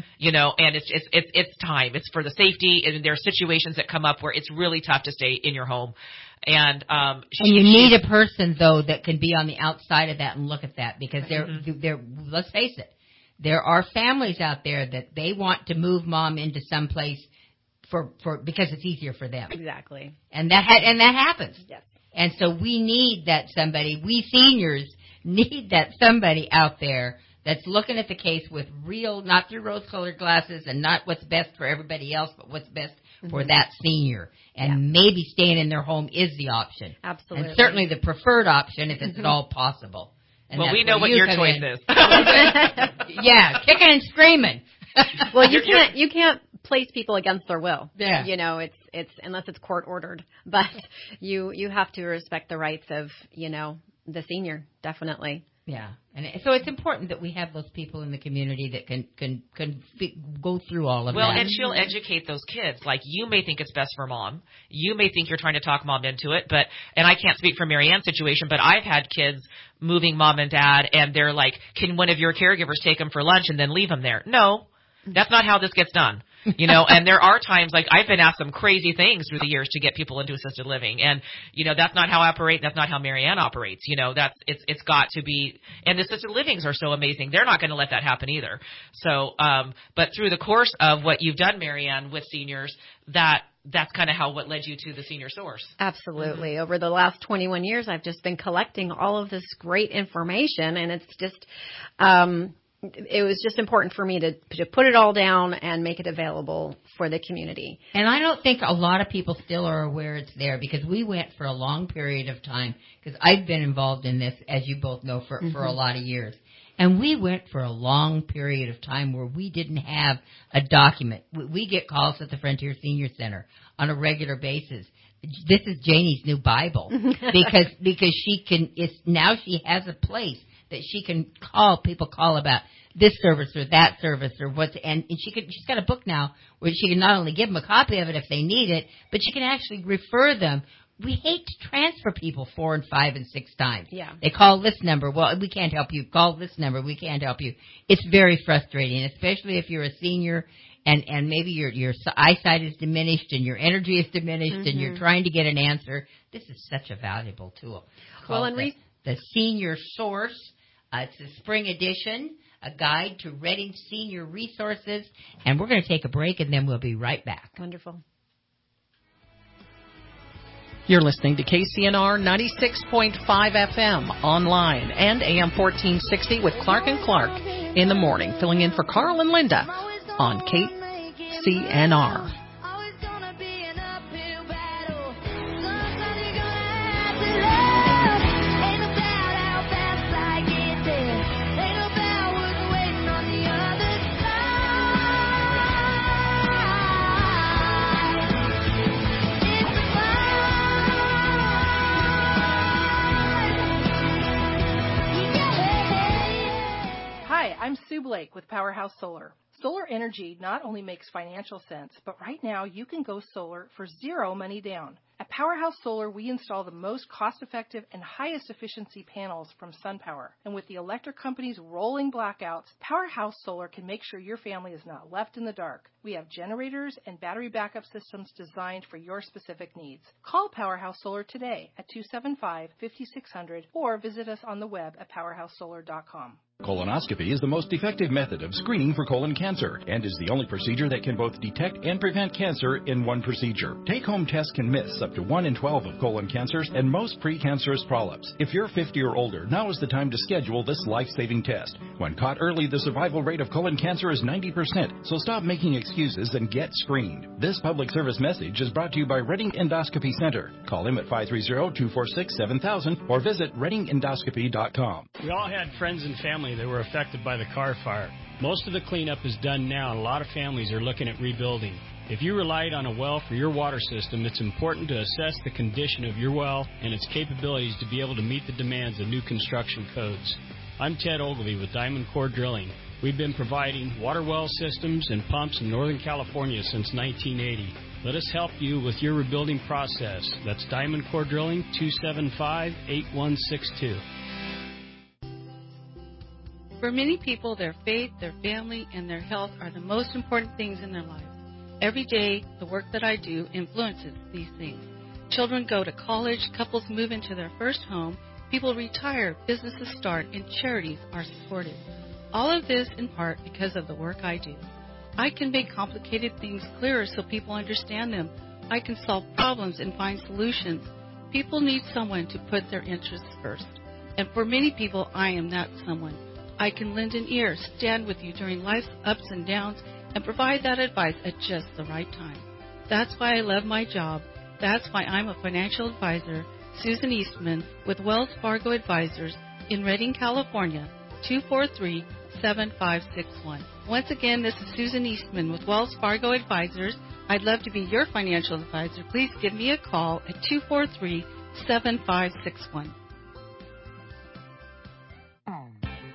it's time. It's for the safety, and there are situations that come up where it's really tough to stay in your home, and you need a person though that can be on the outside of that and look at that, because they're let's face it, there are families out there that they want to move mom into some place for because it's easier for them. Exactly, and that happens. Yes, and so we need that somebody. We seniors need that somebody out there that's looking at the case with real, not through rose-colored glasses, and not what's best for everybody else, but what's best for that senior. And maybe staying in their home is the option. Absolutely. And certainly the preferred option if it's at all possible. And well, we know what your choice is. Yeah, kicking and screaming. Well, you can't place people against their will. Yeah. It's unless it's court ordered. But you have to respect the rights of, the senior, definitely. Yeah, and so it's important that we have those people in the community that can go through all of that. Well, and she'll educate those kids. Like, you may think it's best for mom. You may think you're trying to talk mom into it, and I can't speak for Marianne's situation, but I've had kids moving mom and dad, and they're like, can one of your caregivers take them for lunch and then leave them there? No, that's not how this gets done. And there are times, like, I've been asked some crazy things through the years to get people into assisted living. And, that's not how I operate. That's not how Marianne operates. It's got to be, and the assisted livings are so amazing. They're not going to let that happen either. So, but through the course of what you've done, Marianne, with seniors, that's kind of what led you to the Senior Source. Absolutely. Over the last 21 years, I've just been collecting all of this great information, and it's just, it was just important for me to put it all down and make it available for the community. And I don't think a lot of people still are aware it's there, because we went for a long period of time, because I've been involved in this, as you both know, for a lot of years. And we went for a long period of time where we didn't have a document. We get calls at the Frontier Senior Center on a regular basis. This is Janie's new Bible, because now she has a place that she can people call about this service or that service or and she's got a book now where she can not only give them a copy of it if they need it, but she can actually refer them. We hate to transfer people 4 and 5 and 6 times. Yeah. They call this number. Well, we can't help you. Call this number. We can't help you. It's very frustrating, especially if you're a senior and maybe your eyesight is diminished and your energy is diminished and you're trying to get an answer. This is such a valuable tool. Well, and the Senior Source. It's a spring edition, a guide to Reading senior resources. And we're going to take a break, and then we'll be right back. Wonderful. You're listening to KCNR 96.5 FM, online and AM 1460 with Clark and Clark in the morning, filling in for Carl and Linda on KCNR. Hi, I'm Sue Blake with Powerhouse Solar. Solar energy not only makes financial sense, but right now you can go solar for zero money down. At Powerhouse Solar, we install the most cost-effective and highest efficiency panels from SunPower. And with the electric company's rolling blackouts, Powerhouse Solar can make sure your family is not left in the dark. We have generators and battery backup systems designed for your specific needs. Call Powerhouse Solar today at 275-5600 or visit us on the web at powerhousesolar.com. Colonoscopy is the most effective method of screening for colon cancer and is the only procedure that can both detect and prevent cancer in one procedure. Take-home tests can miss up to 1 in 12 of colon cancers and most precancerous polyps. If you're 50 or older, now is the time to schedule this life-saving test. When caught early, the survival rate of colon cancer is 90%, so stop making excuses and get screened. This public service message is brought to you by Reading Endoscopy Center. Call them at 530-246-7000 or visit readingendoscopy.com. We all had friends and family that were affected by the car fire. Most of the cleanup is done now, and a lot of families are looking at rebuilding. If you relied on a well for your water system, it's important to assess the condition of your well and its capabilities to be able to meet the demands of new construction codes. I'm Ted Ogilvie with Diamond Core Drilling. We've been providing water well systems and pumps in Northern California since 1980. Let us help you with your rebuilding process. That's Diamond Core Drilling, 275-8162. For many people, their faith, their family, and their health are the most important things in their lives. Every day, the work that I do influences these things. Children go to college, couples move into their first home, people retire, businesses start, and charities are supported. All of this in part because of the work I do. I can make complicated things clearer so people understand them. I can solve problems and find solutions. People need someone to put their interests first. And for many people, I am that someone. I can lend an ear, stand with you during life's ups and downs, and provide that advice at just the right time. That's why I love my job. That's why I'm a financial advisor, Susan Eastman, with Wells Fargo Advisors in Redding, California, 243-7561. Once again, this is Susan Eastman with Wells Fargo Advisors. I'd love to be your financial advisor. Please give me a call at 243-7561.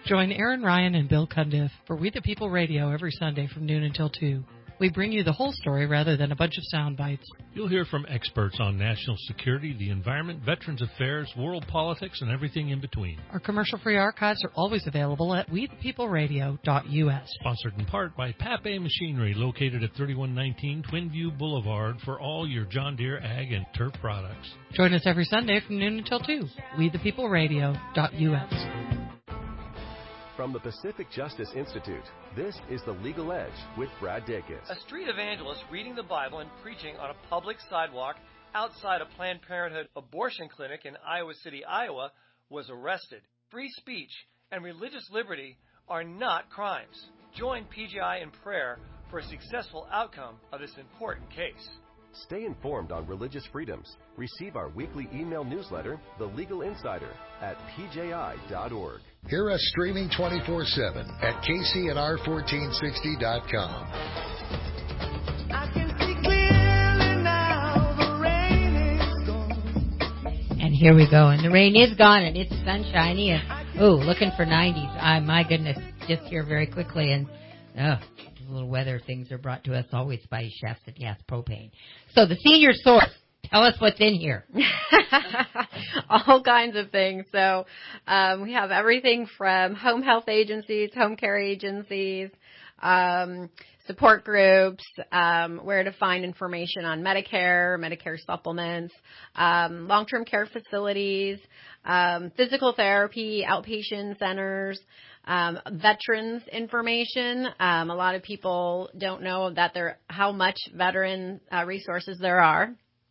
Join Aaron Ryan and Bill Cundiff for We the People Radio every Sunday from noon until 2. We bring you the whole story rather than a bunch of sound bites. You'll hear from experts on national security, the environment, veterans affairs, world politics, and everything in between. Our commercial-free archives are always available at wethepeopleradio.us. Sponsored in part by Pape Machinery, located at 3119 Twinview Boulevard, for all your John Deere ag and turf products. Join us every Sunday from noon until 2. wethepeopleradio.us. From the Pacific Justice Institute, this is The Legal Edge with Brad Dacus. A street evangelist reading the Bible and preaching on a public sidewalk outside a Planned Parenthood abortion clinic in Iowa City, Iowa, was arrested. Free speech and religious liberty are not crimes. Join PGI in prayer for a successful outcome of this important case. Stay informed on religious freedoms. Receive our weekly email newsletter, The Legal Insider, at pji.org. Hear us streaming 24/7 at KCNR1460.com. And here we go. And the rain is gone, and it's sunshiny. And, looking for 90s. My goodness, just here very quickly. And, little weather things are brought to us always by Shasta Gas Propane. So the senior source, tell us what's in here. All kinds of things. So we have everything from home health agencies, home care agencies, support groups, where to find information on Medicare supplements, long-term care facilities, physical therapy, outpatient centers, veterans information. A lot of people don't know that how much veteran resources there are.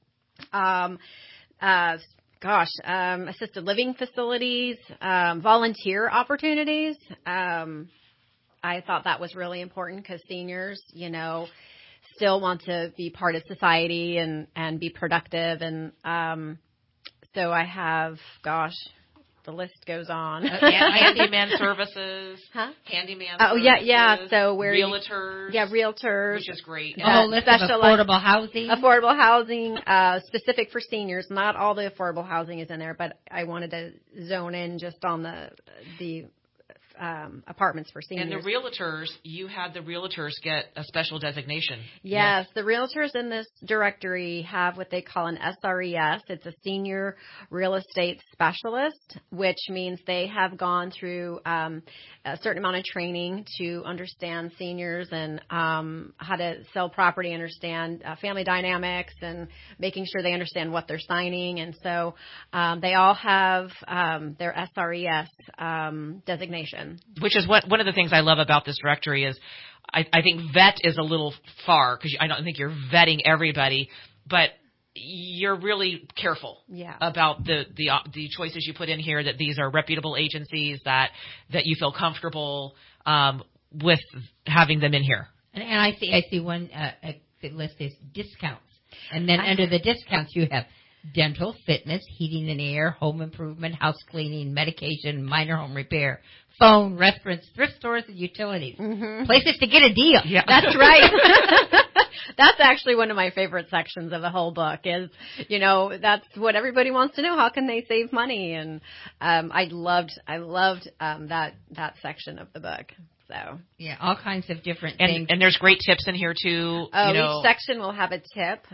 Assisted living facilities, volunteer opportunities. I thought that was really important because seniors, still want to be part of society and be productive. And so I have, the list goes on. Handyman services. Huh? Handyman services. So realtors. Realtors. Which is great. The whole list of affordable housing. Affordable housing, specific for seniors. Not all the affordable housing is in there, but I wanted to zone in just on the apartments for seniors. And the realtors, you had the realtors get a special designation. Yes, the realtors in this directory have what they call an SRES. It's a senior real estate specialist, which means they have gone through a certain amount of training to understand seniors and how to sell property, understand family dynamics, and making sure they understand what they're signing. And so they all have their SRES designation. Which is one of the things I love about this directory is I think vet is a little far because I don't think you're vetting everybody, but you're really careful about the choices you put in here, that these are reputable agencies, that you feel comfortable with having them in here. And I see one list is discounts. And then under the discounts you have dental, fitness, heating and air, home improvement, house cleaning, medication, minor home repair, phone, restaurants, thrift stores, and utilities. Mm-hmm. Places to get a deal. Yeah. That's right. That's actually one of my favorite sections of the whole book is, that's what everybody wants to know. How can they save money? And I loved that section of the book. So yeah, all kinds of different things. And there's great tips in here too. Each section will have a tip.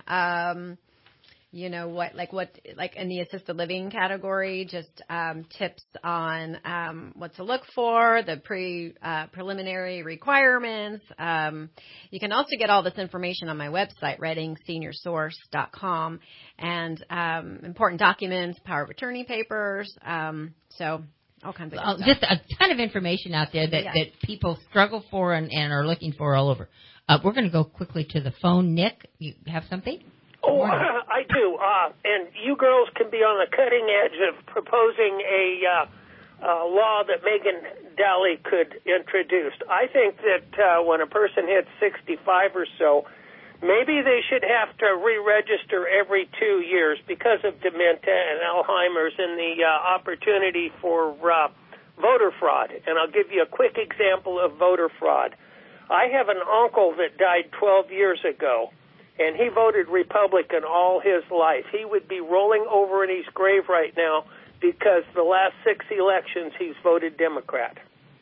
Like in the assisted living category, just tips on what to look for, the preliminary requirements. You can also get all this information on my website, ReadingSeniorSource.com, and important documents, power of attorney papers. So all kinds of stuff. Just a ton of information out there that people struggle for and are looking for all over. We're going to go quickly to the phone. Nick, you have something? Oh, I do. And you girls can be on the cutting edge of proposing a law that Megan Daly could introduce. I think that when a person hits 65 or so, maybe they should have to re-register every 2 years because of dementia and Alzheimer's and the opportunity for voter fraud. And I'll give you a quick example of voter fraud. I have an uncle that died 12 years ago, and he voted Republican all his life. He would be rolling over in his grave right now because the last 6 elections he's voted Democrat.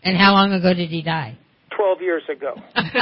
And how long ago did he die? 12 years ago.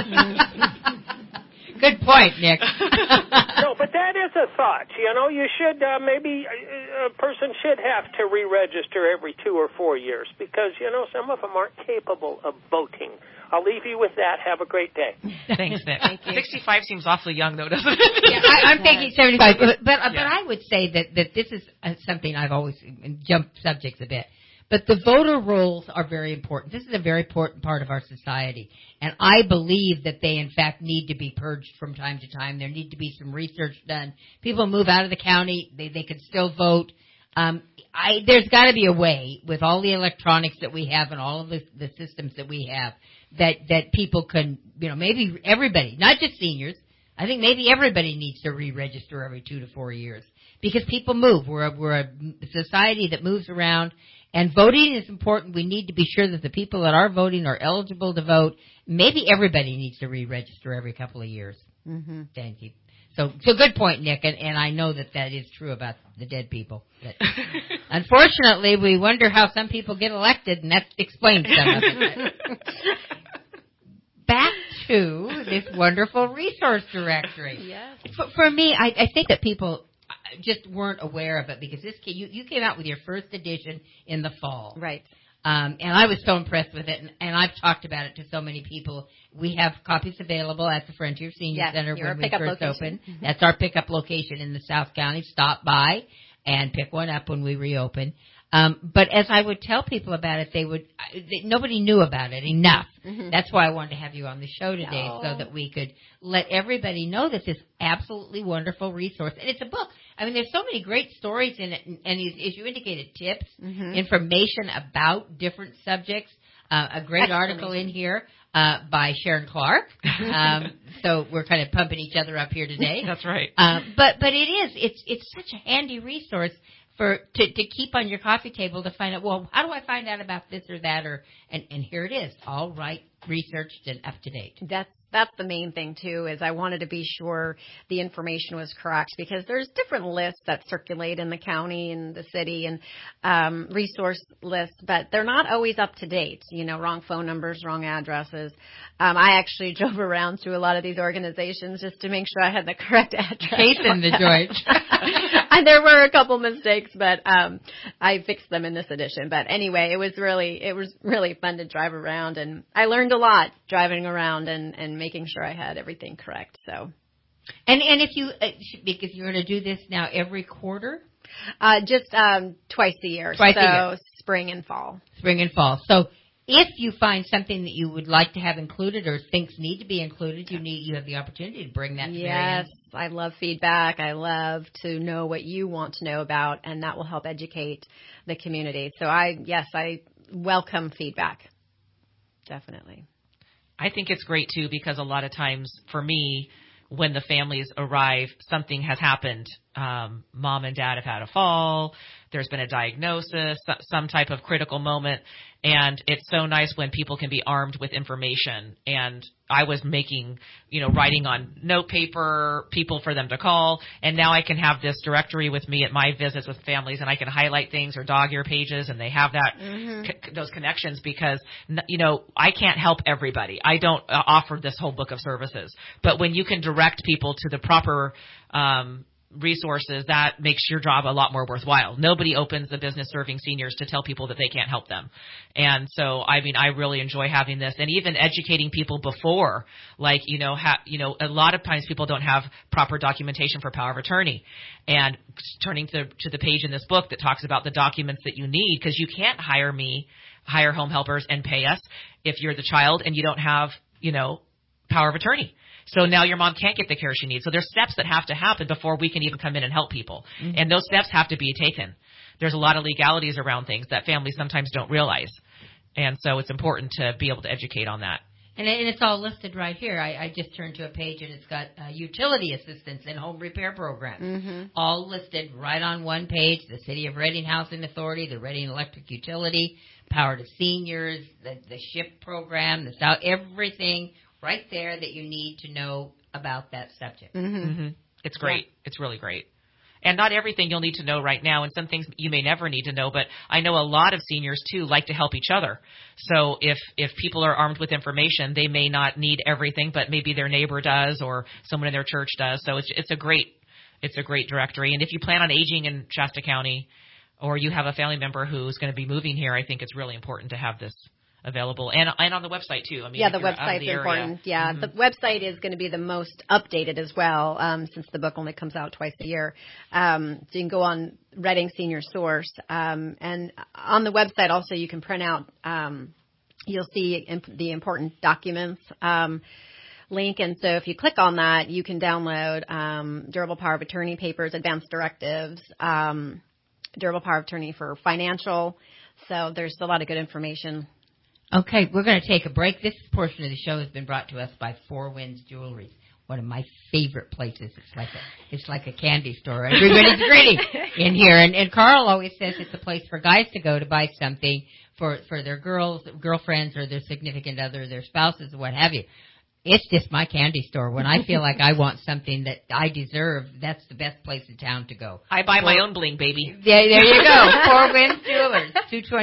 Good point, Nick. No, but that is a thought. You know, you should, maybe a person should have to re-register every 2 or 4 years because, you know, some of them aren't capable of voting. I'll leave you with that. Have a great day. Thanks, Nick. 65 seems awfully young, though, doesn't it? Yeah, I'm thinking 75. But I would say that this is something I've always jumped subjects a bit. But the voter rolls are very important. This is a very important part of our society. And I believe that they, in fact, need to be purged from time to time. There need to be some research done. People move out of the county. They can still vote. There's got to be a way, with all the electronics that we have and all of the systems that we have, that people can, you know, maybe everybody, not just seniors. I think maybe everybody needs to re-register every 2 to 4 years. Because people move. We're a society that moves around. And voting is important. We need to be sure that the people that are voting are eligible to vote. Maybe everybody needs to re-register every couple of years. Mm-hmm. Thank you. So good point, Nick, and I know that is true about the dead people. But unfortunately, we wonder how some people get elected, and that explains some of it. Back to this wonderful resource directory. Yes. For me, I think that people just weren't aware of it because you came out with your first edition in the fall. Right. And I was so impressed with it, and I've talked about it to so many people. We have copies available at the Frontier Senior Center when we first open. Mm-hmm. That's our pickup location in the South County. Stop by and pick one up when we reopen. But as I would tell people about it, nobody knew about it enough. Mm-hmm. That's why I wanted to have you on the show today so that we could let everybody know that this absolutely wonderful resource. And it's a book. I mean, there's so many great stories in it, and as you indicated, tips, information about different subjects. A great article in here by Sharon Clark. So we're kind of pumping each other up here today. That's right. But it's such a handy resource to keep on your coffee table to find out, well, how do I find out about this or that, and here it is, all right, researched and up to date. That's the main thing too, is I wanted to be sure the information was correct because there's different lists that circulate in the county and the city and resource lists, but they're not always up to date. You know, wrong phone numbers, wrong addresses. I actually drove around to a lot of these organizations just to make sure I had the correct address. Case in the joint. And there were a couple mistakes, but I fixed them in this edition. But anyway, it was really fun to drive around, and I learned a lot driving around and making sure I had everything correct. So, and if you because you're going to do this now every quarter, just twice a year. Twice a year. Spring and fall. Spring and fall. So if you find something that you would like to have included or thinks need to be included, you have the opportunity to bring that to Yes, I love feedback. I love to know what you want to know about, and that will help educate the community. So I welcome feedback. Definitely. I think it's great, too, because a lot of times for me, when the families arrive, something has happened. Mom and dad have had a fall. There's been a diagnosis, some type of critical moment. And it's so nice when people can be armed with information. And I was writing on note paper, people for them to call. And now I can have this directory with me at my visits with families, and I can highlight things or dog ear pages, and they have that those connections because, I can't help everybody. I don't offer this whole book of services. But when you can direct people to the proper resources, that makes your job a lot more worthwhile. Nobody opens a business serving seniors to tell people that they can't help them. And so, I really enjoy having this and even educating people before, a lot of times people don't have proper documentation for power of attorney, and turning to the page in this book that talks about the documents that you need, because you can't hire home helpers and pay us if you're the child and you don't have, power of attorney. So now your mom can't get the care she needs. So there's steps that have to happen before we can even come in and help people. Mm-hmm. And those steps have to be taken. There's a lot of legalities around things that families sometimes don't realize. And so it's important to be able to educate on that. And it's all listed right here. I just turned to a page, and it's got utility assistance and home repair programs. All listed right on one page. The City of Reading Housing Authority, the Reading Electric Utility, Power to Seniors, the SHIP program, everything right there that you need to know about that subject. It's great. Yeah. It's really great. And not everything you'll need to know right now, and some things you may never need to know, but I know a lot of seniors, too, like to help each other. So if people are armed with information, they may not need everything, but maybe their neighbor does or someone in their church does. So it's a great directory. And if you plan on aging in Shasta County or you have a family member who's going to be moving here, I think it's really important to have this available, and on the website too. I mean, the website's important. Yeah, the website is going to be the most updated as well, since the book only comes out twice a year. So you can go on Reading Senior Source, and on the website also you can print out. You'll see the important documents link, and so if you click on that, you can download durable power of attorney papers, advanced directives, durable power of attorney for financial. So there's a lot of good information. Okay, we're going to take a break. This portion of the show has been brought to us by Four Winds Jewelry, one of my favorite places. It's like a candy store. Everybody's gritty in here. And Carl always says it's a place for guys to go to buy something for their girlfriends or their significant other, their spouses, or what have you. It's just my candy store. When I feel like I want something that I deserve, that's the best place in town to go. I buy my own bling, baby. There you go. Four Winds Jewelers,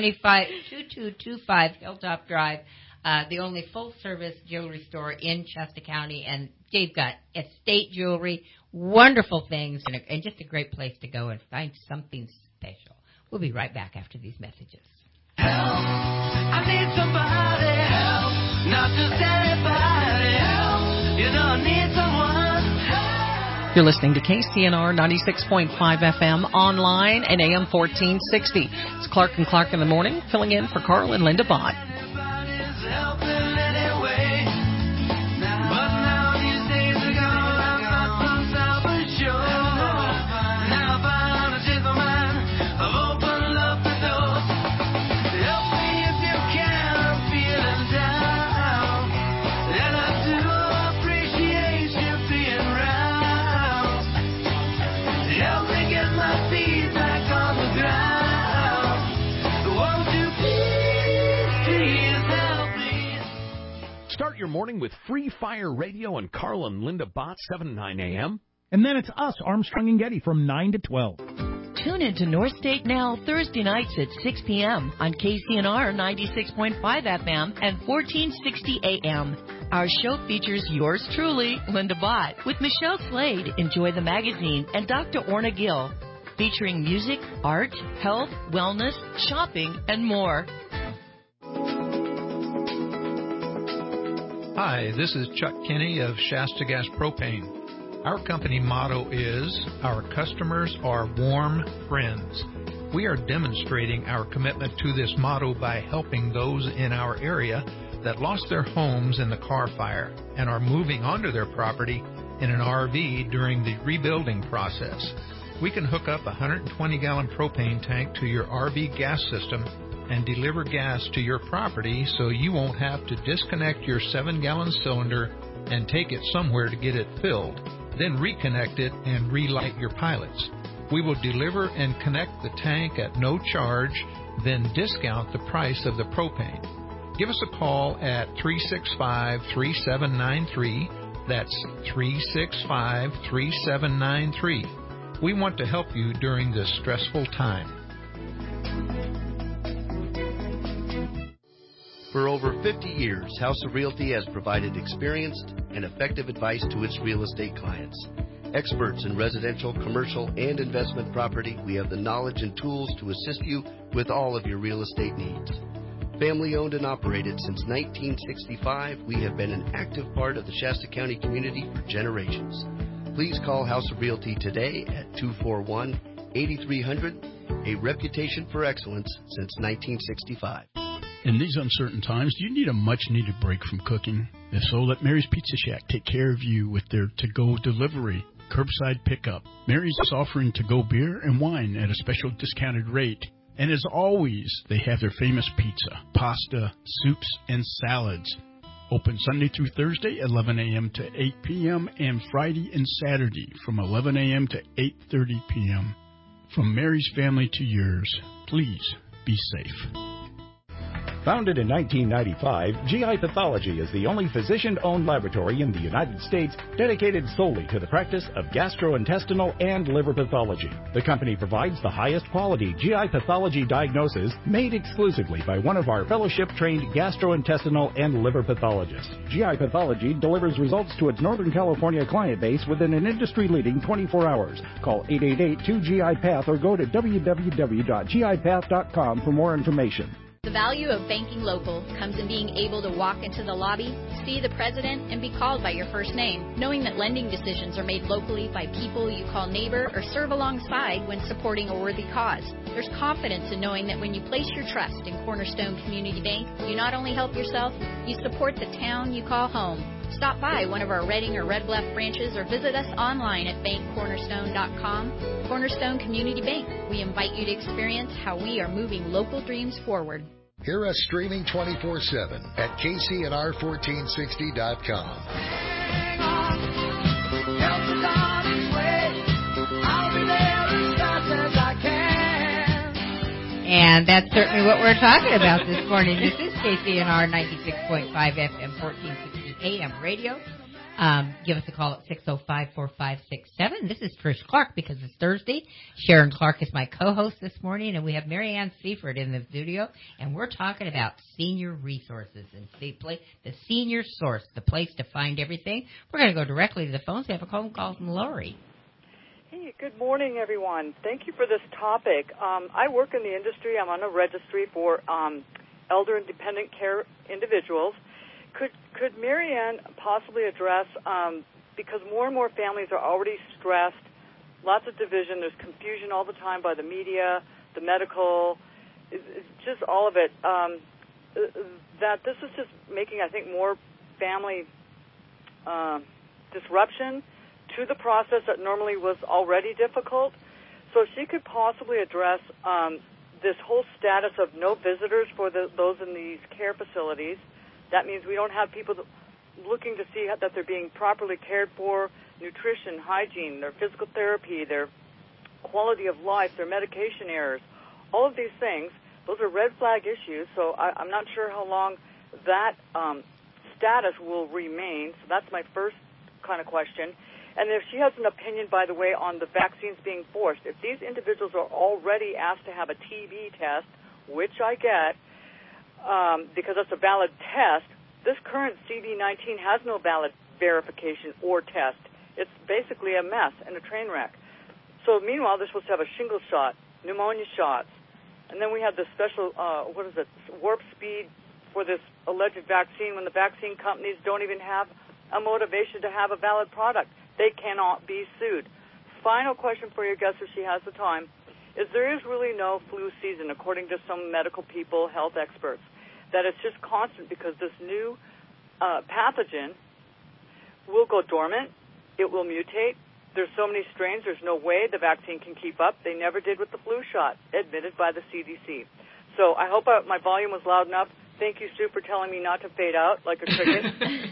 2225 Hilltop Drive, the only full-service jewelry store in Shasta County. And they've got estate jewelry, wonderful things, and just a great place to go and find something special. We'll be right back after these messages. Help, I need somebody help, not just anybody help, you don't need someone help. You're listening to KCNR 96.5 FM online and AM 1460. It's Clark and Clark in the morning, filling in for Carl and Linda Bott. Everybody's helping anyway, but now these days are gone, I've got some self-assured. Now I found a change my mind, I've opened up the door. Help me if you can, I'm feeling down, and I do appreciate you being around. Help me get my feet back on the ground. Won't you please help me? Start your morning with Free Fire Radio and Carl and Linda Bott, 7 to 9 a.m. And then it's us, Armstrong and Getty, from 9 to 12. Tune in to North State Now Thursday nights at 6 p.m. on KCNR 96.5 FM and 1460 AM. Our show features yours truly, Linda Bott, with Michelle Slade, Enjoy the Magazine, and Dr. Orna Gill, featuring music, art, health, wellness, shopping, and more. Hi, this is Chuck Kinney of Shasta Gas Propane. Our company motto is, our customers are warm friends. We are demonstrating our commitment to this motto by helping those in our area that lost their homes in the Carr Fire and are moving onto their property in an RV during the rebuilding process. We can hook up a 120-gallon propane tank to your RV gas system and deliver gas to your property so you won't have to disconnect your 7-gallon cylinder and take it somewhere to get it filled, then reconnect it and relight your pilots. We will deliver and connect the tank at no charge, then discount the price of the propane. Give us a call at 365-3793. That's 365-3793. We want to help you during this stressful time. For over 50 years, House of Realty has provided experienced and effective advice to its real estate clients. Experts in residential, commercial, and investment property, we have the knowledge and tools to assist you with all of your real estate needs. Family owned and operated since 1965, we have been an active part of the Shasta County community for generations. Please call House of Realty today at 241-8300, a reputation for excellence since 1965. In these uncertain times, do you need a much-needed break from cooking? If so, let Mary's Pizza Shack take care of you with their to-go delivery, curbside pickup. Mary's is offering to-go beer and wine at a special discounted rate. And as always, they have their famous pizza, pasta, soups, and salads. Open Sunday through Thursday, 11 a.m. to 8 p.m., and Friday and Saturday from 11 a.m. to 8:30 p.m. From Mary's family to yours, please be safe. Founded in 1995, GI Pathology is the only physician-owned laboratory in the United States dedicated solely to the practice of gastrointestinal and liver pathology. The company provides the highest quality GI pathology diagnosis made exclusively by one of our fellowship-trained gastrointestinal and liver pathologists. GI Pathology delivers results to its Northern California client base within an industry-leading 24 hours. Call 888-2GI-PATH or go to www.gipath.com for more information. The value of banking local comes in being able to walk into the lobby, see the president, and be called by your first name, knowing that lending decisions are made locally by people you call neighbor or serve alongside when supporting a worthy cause. There's confidence in knowing that when you place your trust in Cornerstone Community Bank, you not only help yourself, you support the town you call home. Stop by one of our Redding or Red Bluff branches or visit us online at bankcornerstone.com. Cornerstone Community Bank. We invite you to experience how we are moving local dreams forward. Hear us streaming 24/7 at KCNR1460.com. And that's certainly what we're talking about this morning. This is KCNR 96.5 FM, 1460 AM radio. Give us a call at 605-4567. This is Trish Clark because it's Thursday. Sharon Clark is my co-host this morning, and we have Mary Ann Seaford in the studio, and we're talking about senior resources and the senior source, the place to find everything. We're going to go directly to the phones. We have a phone call from Lori. Hey, good morning, everyone. Thank you for this topic. I work in the industry. I'm on a registry for elder and dependent care individuals. Could Mary Ann possibly address, because more and more families are already stressed, lots of division, there's confusion all the time by the media, the medical, it's just all of it, that this is just making, I think, more family disruption to the process that normally was already difficult. So she could possibly address this whole status of no visitors for those in these care facilities. That means we don't have people looking to see that they're being properly cared for, nutrition, hygiene, their physical therapy, their quality of life, their medication errors, all of these things. Those are red flag issues, so I'm not sure how long that status will remain. So that's my first kind of question. And if she has an opinion, by the way, on the vaccines being forced, if these individuals are already asked to have a TB test, which I get, because that's a valid test, this current CD19 has no valid verification or test. It's basically a mess and a train wreck. So meanwhile, they're supposed to have a shingles shot, pneumonia shots, and then we have this special, warp speed for this alleged vaccine when the vaccine companies don't even have a motivation to have a valid product. They cannot be sued. Final question for your guest, if she has the time, is there is really no flu season, according to some medical people, health experts, that it's just constant because this new pathogen will go dormant, it will mutate. There's so many strains, there's no way the vaccine can keep up. They never did with the flu shot, admitted by the CDC. So I hope my volume was loud enough. Thank you, Sue, for telling me not to fade out like a cricket.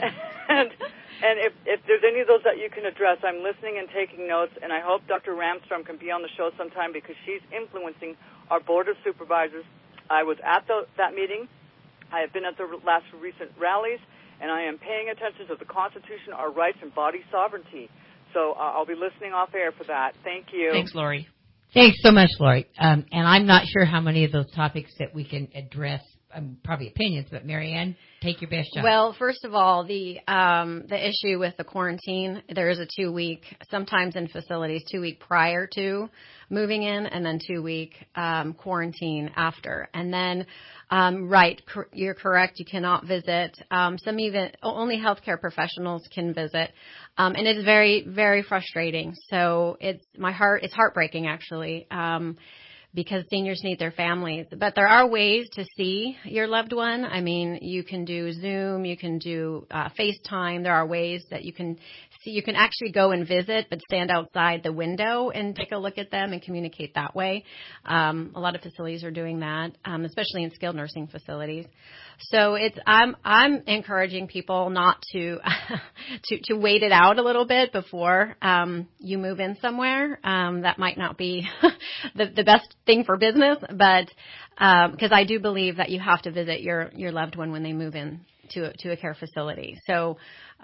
And if there's any of those that you can address, I'm listening and taking notes, and I hope Dr. Ramstrom can be on the show sometime because she's influencing our Board of Supervisors. I was at that meeting. I have been at the last recent rallies, and I am paying attention to the Constitution, our rights, and body sovereignty. So I'll be listening off air for that. Thank you. Thanks, Lori. Thanks so much, Lori. And I'm not sure how many of those topics that we can address, probably opinions, but Mary Ann, take your best shot. Well, first of all, the issue with the quarantine, there is a 2-week, sometimes in facilities, 2-week prior to moving in, and then 2-week quarantine after. And then, right, you're correct, you cannot visit. Some even, only healthcare professionals can visit. And it's very, very frustrating. So it's heartbreaking, actually. Because seniors need their families. But there are ways to see your loved one. I mean, you can do Zoom, you can do FaceTime. There are ways that you can see. You can actually go and visit, but stand outside the window and take a look at them and communicate that way. A lot of facilities are doing that, especially in skilled nursing facilities. So I'm encouraging people not to to wait it out a little bit before you move in somewhere. That might not be the best thing for business, but because I do believe that you have to visit your loved one when they move in to a care facility. So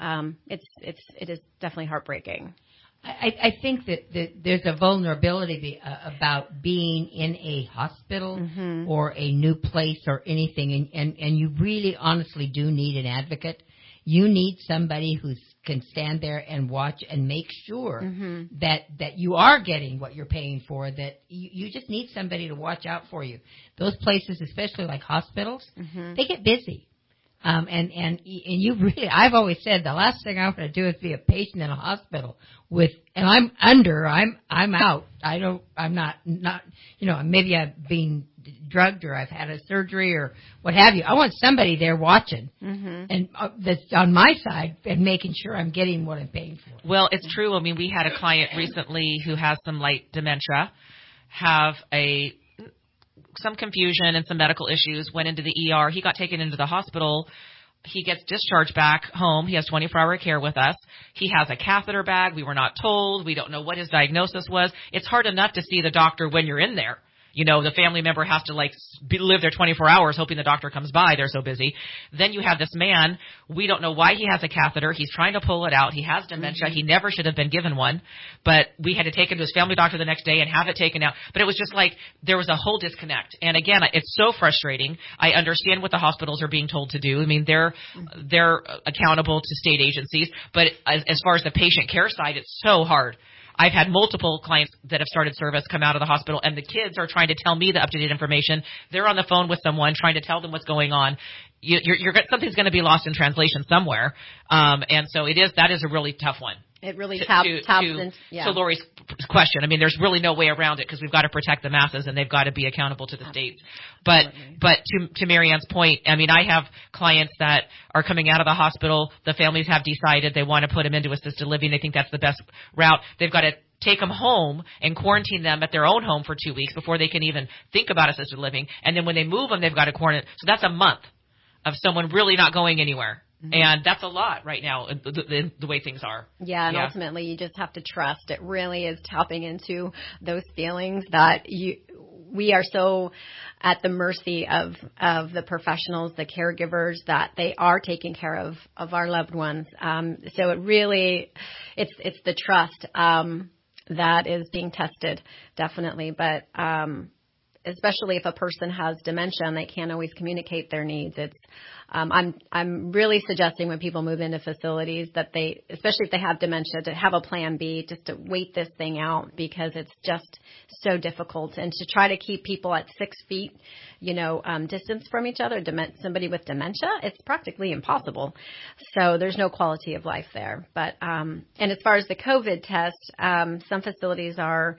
it is definitely heartbreaking. I think that there's a vulnerability about being in a hospital or a new place or anything, and you really honestly do need an advocate. You need somebody who can stand there and watch and make sure that you are getting what you're paying for, that you just need somebody to watch out for you. Those places, especially like hospitals, they get busy. And you really, I've always said the last thing I want to do is be a patient in a hospital and I'm out. I'm not, maybe I've been drugged or I've had a surgery or what have you. I want somebody there watching and that's on my side and making sure I'm getting what I'm paying for. Well, it's true. I mean, we had a client recently who has some light dementia, have some confusion and some medical issues, went into the ER. He got taken into the hospital. He gets discharged back home. He has 24-hour care with us. He has a catheter bag. We were not told. We don't know what his diagnosis was. It's hard enough to see the doctor when you're in there. The family member has to live there 24 hours hoping the doctor comes by. They're so busy. Then you have this man. We don't know why he has a catheter. He's trying to pull it out. He has dementia. He never should have been given one, but we had to take him to his family doctor the next day and have it taken out. But it was just like there was a whole disconnect. And again, it's so frustrating. I understand what the hospitals are being told to do. I mean, they're accountable to state agencies, but as far as the patient care side, it's so hard. I've had multiple clients that have started service come out of the hospital, and the kids are trying to tell me the up-to-date information. They're on the phone with someone trying to tell them what's going on. Something's going to be lost in translation somewhere, and so that is a really tough one. It really taps into to Lori's question. I mean, there's really no way around it because we've got to protect the masses and they've got to be accountable to the states. But to Marianne's point, I mean, I have clients that are coming out of the hospital. The families have decided they want to put them into assisted living. They think that's the best route. They've got to take them home and quarantine them at their own home for 2 weeks before they can even think about assisted living. And then when they move them, they've got to quarantine. So that's a month of someone really not going anywhere. And that's a lot right now, the way things are. Yeah, and ultimately you just have to trust. It really is tapping into those feelings that we are so at the mercy of the professionals, the caregivers, that they are taking care of our loved ones. So it really, it's the trust that is being tested, definitely. But especially if a person has dementia and they can't always communicate their needs, I'm really suggesting when people move into facilities that they, especially if they have dementia, to have a plan B, just to wait this thing out because it's just so difficult. And to try to keep people at 6 feet, distance from each other, somebody with dementia, it's practically impossible. So there's no quality of life there. But, and as far as the COVID test, some facilities are,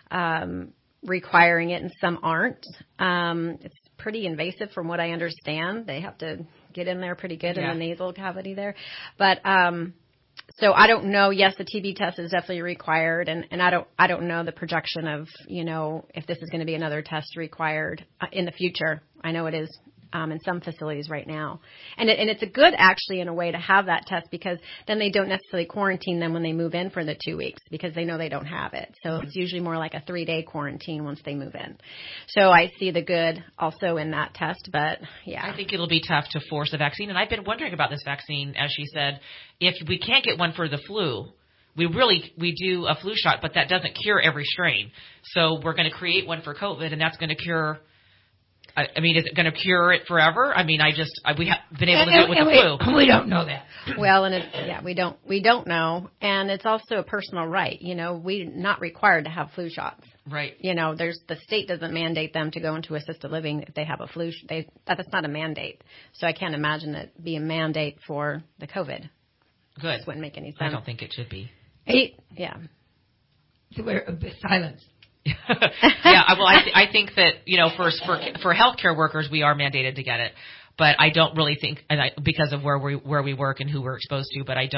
requiring it and some aren't. It's pretty invasive from what I understand. They have to get in there pretty good in the nasal cavity there. But so I don't know. Yes, the TB test is definitely required, and I don't know the projection of if this is going to be another test required in the future. I know it is in some facilities right now, and it's a good actually in a way to have that test because then they don't necessarily quarantine them when they move in for the 2 weeks because they know they don't have it. So it's usually more like a 3-day quarantine once they move in. So I see the good also in that test, but yeah. I think it'll be tough to force a vaccine, and I've been wondering about this vaccine, as she said, if we can't get one for the flu. We do a flu shot, but that doesn't cure every strain. So we're going to create one for COVID, and that's going to cure. I mean, is it going to cure it forever? I mean, we have been able to do it with the flu. We don't know that. Well, and we don't know, and it's also a personal right. We're not required to have flu shots. Right. The state doesn't mandate them to go into assisted living if they have a flu. That's not a mandate. So I can't imagine it be a mandate for the COVID. Good. This wouldn't make any sense. I don't think it should be. Yeah. So we're silence. Yeah, well, I think that for healthcare workers we are mandated to get it, but I don't really think, because of where we work and who we're exposed to. But I don't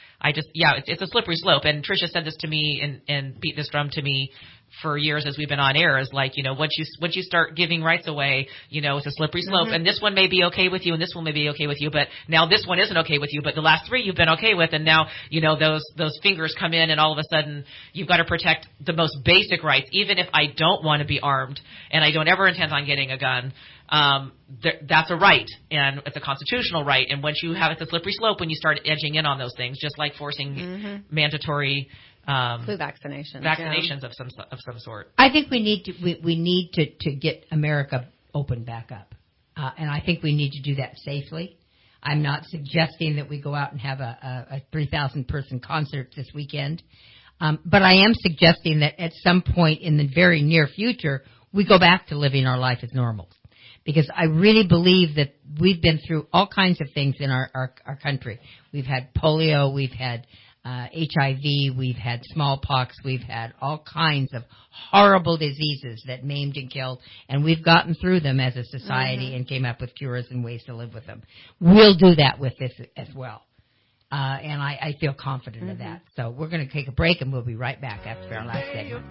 it's a slippery slope. And Tricia said this to me and beat this drum to me for years as we've been on air, is like, once you start giving rights away, it's a slippery slope. And this one may be okay with you, and this one may be okay with you, but now this one isn't okay with you, but the last three you've been okay with, and now, those fingers come in, and all of a sudden you've got to protect the most basic rights. Even if I don't want to be armed and I don't ever intend on getting a gun, that's a right, and it's a constitutional right. And once you have it's a slippery slope when you start edging in on those things, just like forcing mandatory flu vaccinations of some sort. I think we need to get America open back up, and I think we need to do that safely. I'm not suggesting that we go out and have a 3,000 person concert this weekend, but I am suggesting that at some point in the very near future we go back to living our life as normal. Because I really believe that we've been through all kinds of things in our country. We've had polio, we've had HIV, we've had smallpox, we've had all kinds of horrible diseases that maimed and killed, and we've gotten through them as a society and came up with cures and ways to live with them. We'll do that with this as well. And I feel confident of that. So we're going to take a break, and we'll be right back after our last segment.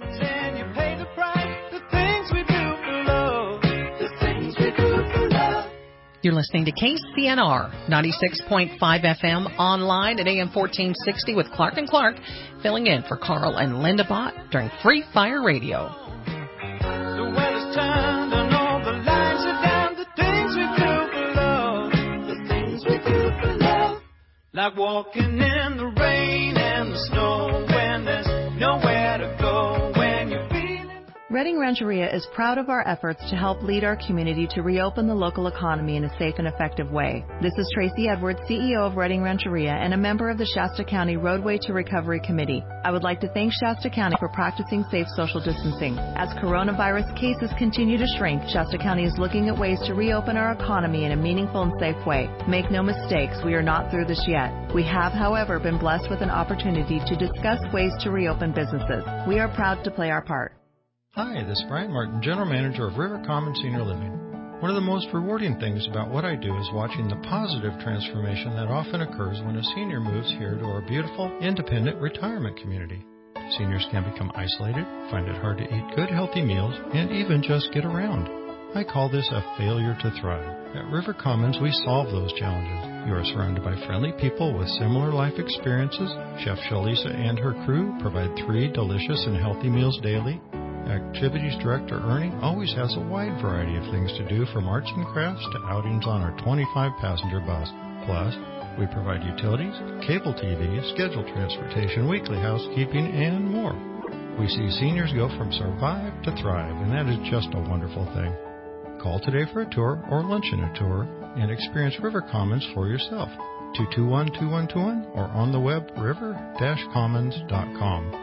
You're listening to KCNR 96.5 FM, online at AM 1460 with Clark and Clark, filling in for Carl and Linda Bott during Free Fire Radio. The weather's turned and all the lines are down. The things we do for love, the things we do for love, like walking in the rain and the snow when there's nowhere to go. When you're Redding Rancheria is proud of our efforts to help lead our community to reopen the local economy in a safe and effective way. This is Tracy Edwards, CEO of Redding Rancheria and a member of the Shasta County Roadway to Recovery Committee. I would like to thank Shasta County for practicing safe social distancing. As coronavirus cases continue to shrink, Shasta County is looking at ways to reopen our economy in a meaningful and safe way. Make no mistakes, we are not through this yet. We have, however, been blessed with an opportunity to discuss ways to reopen businesses. We are proud to play our part. Hi, this is Brian Martin, General Manager of River Commons Senior Living. One of the most rewarding things about what I do is watching the positive transformation that often occurs when a senior moves here to our beautiful, independent retirement community. Seniors can become isolated, find it hard to eat good, healthy meals, and even just get around. I call this a failure to thrive. At River Commons, we solve those challenges. You are surrounded by friendly people with similar life experiences. Chef Shalisa and her crew provide 3 delicious and healthy meals daily. Activities Director Ernie always has a wide variety of things to do, from arts and crafts to outings on our 25-passenger bus. Plus, we provide utilities, cable TV, scheduled transportation, weekly housekeeping, and more. We see seniors go from survive to thrive, and that is just a wonderful thing. Call today for a tour or lunch in a tour and experience River Commons for yourself. 221-2121 or on the web river-commons.com.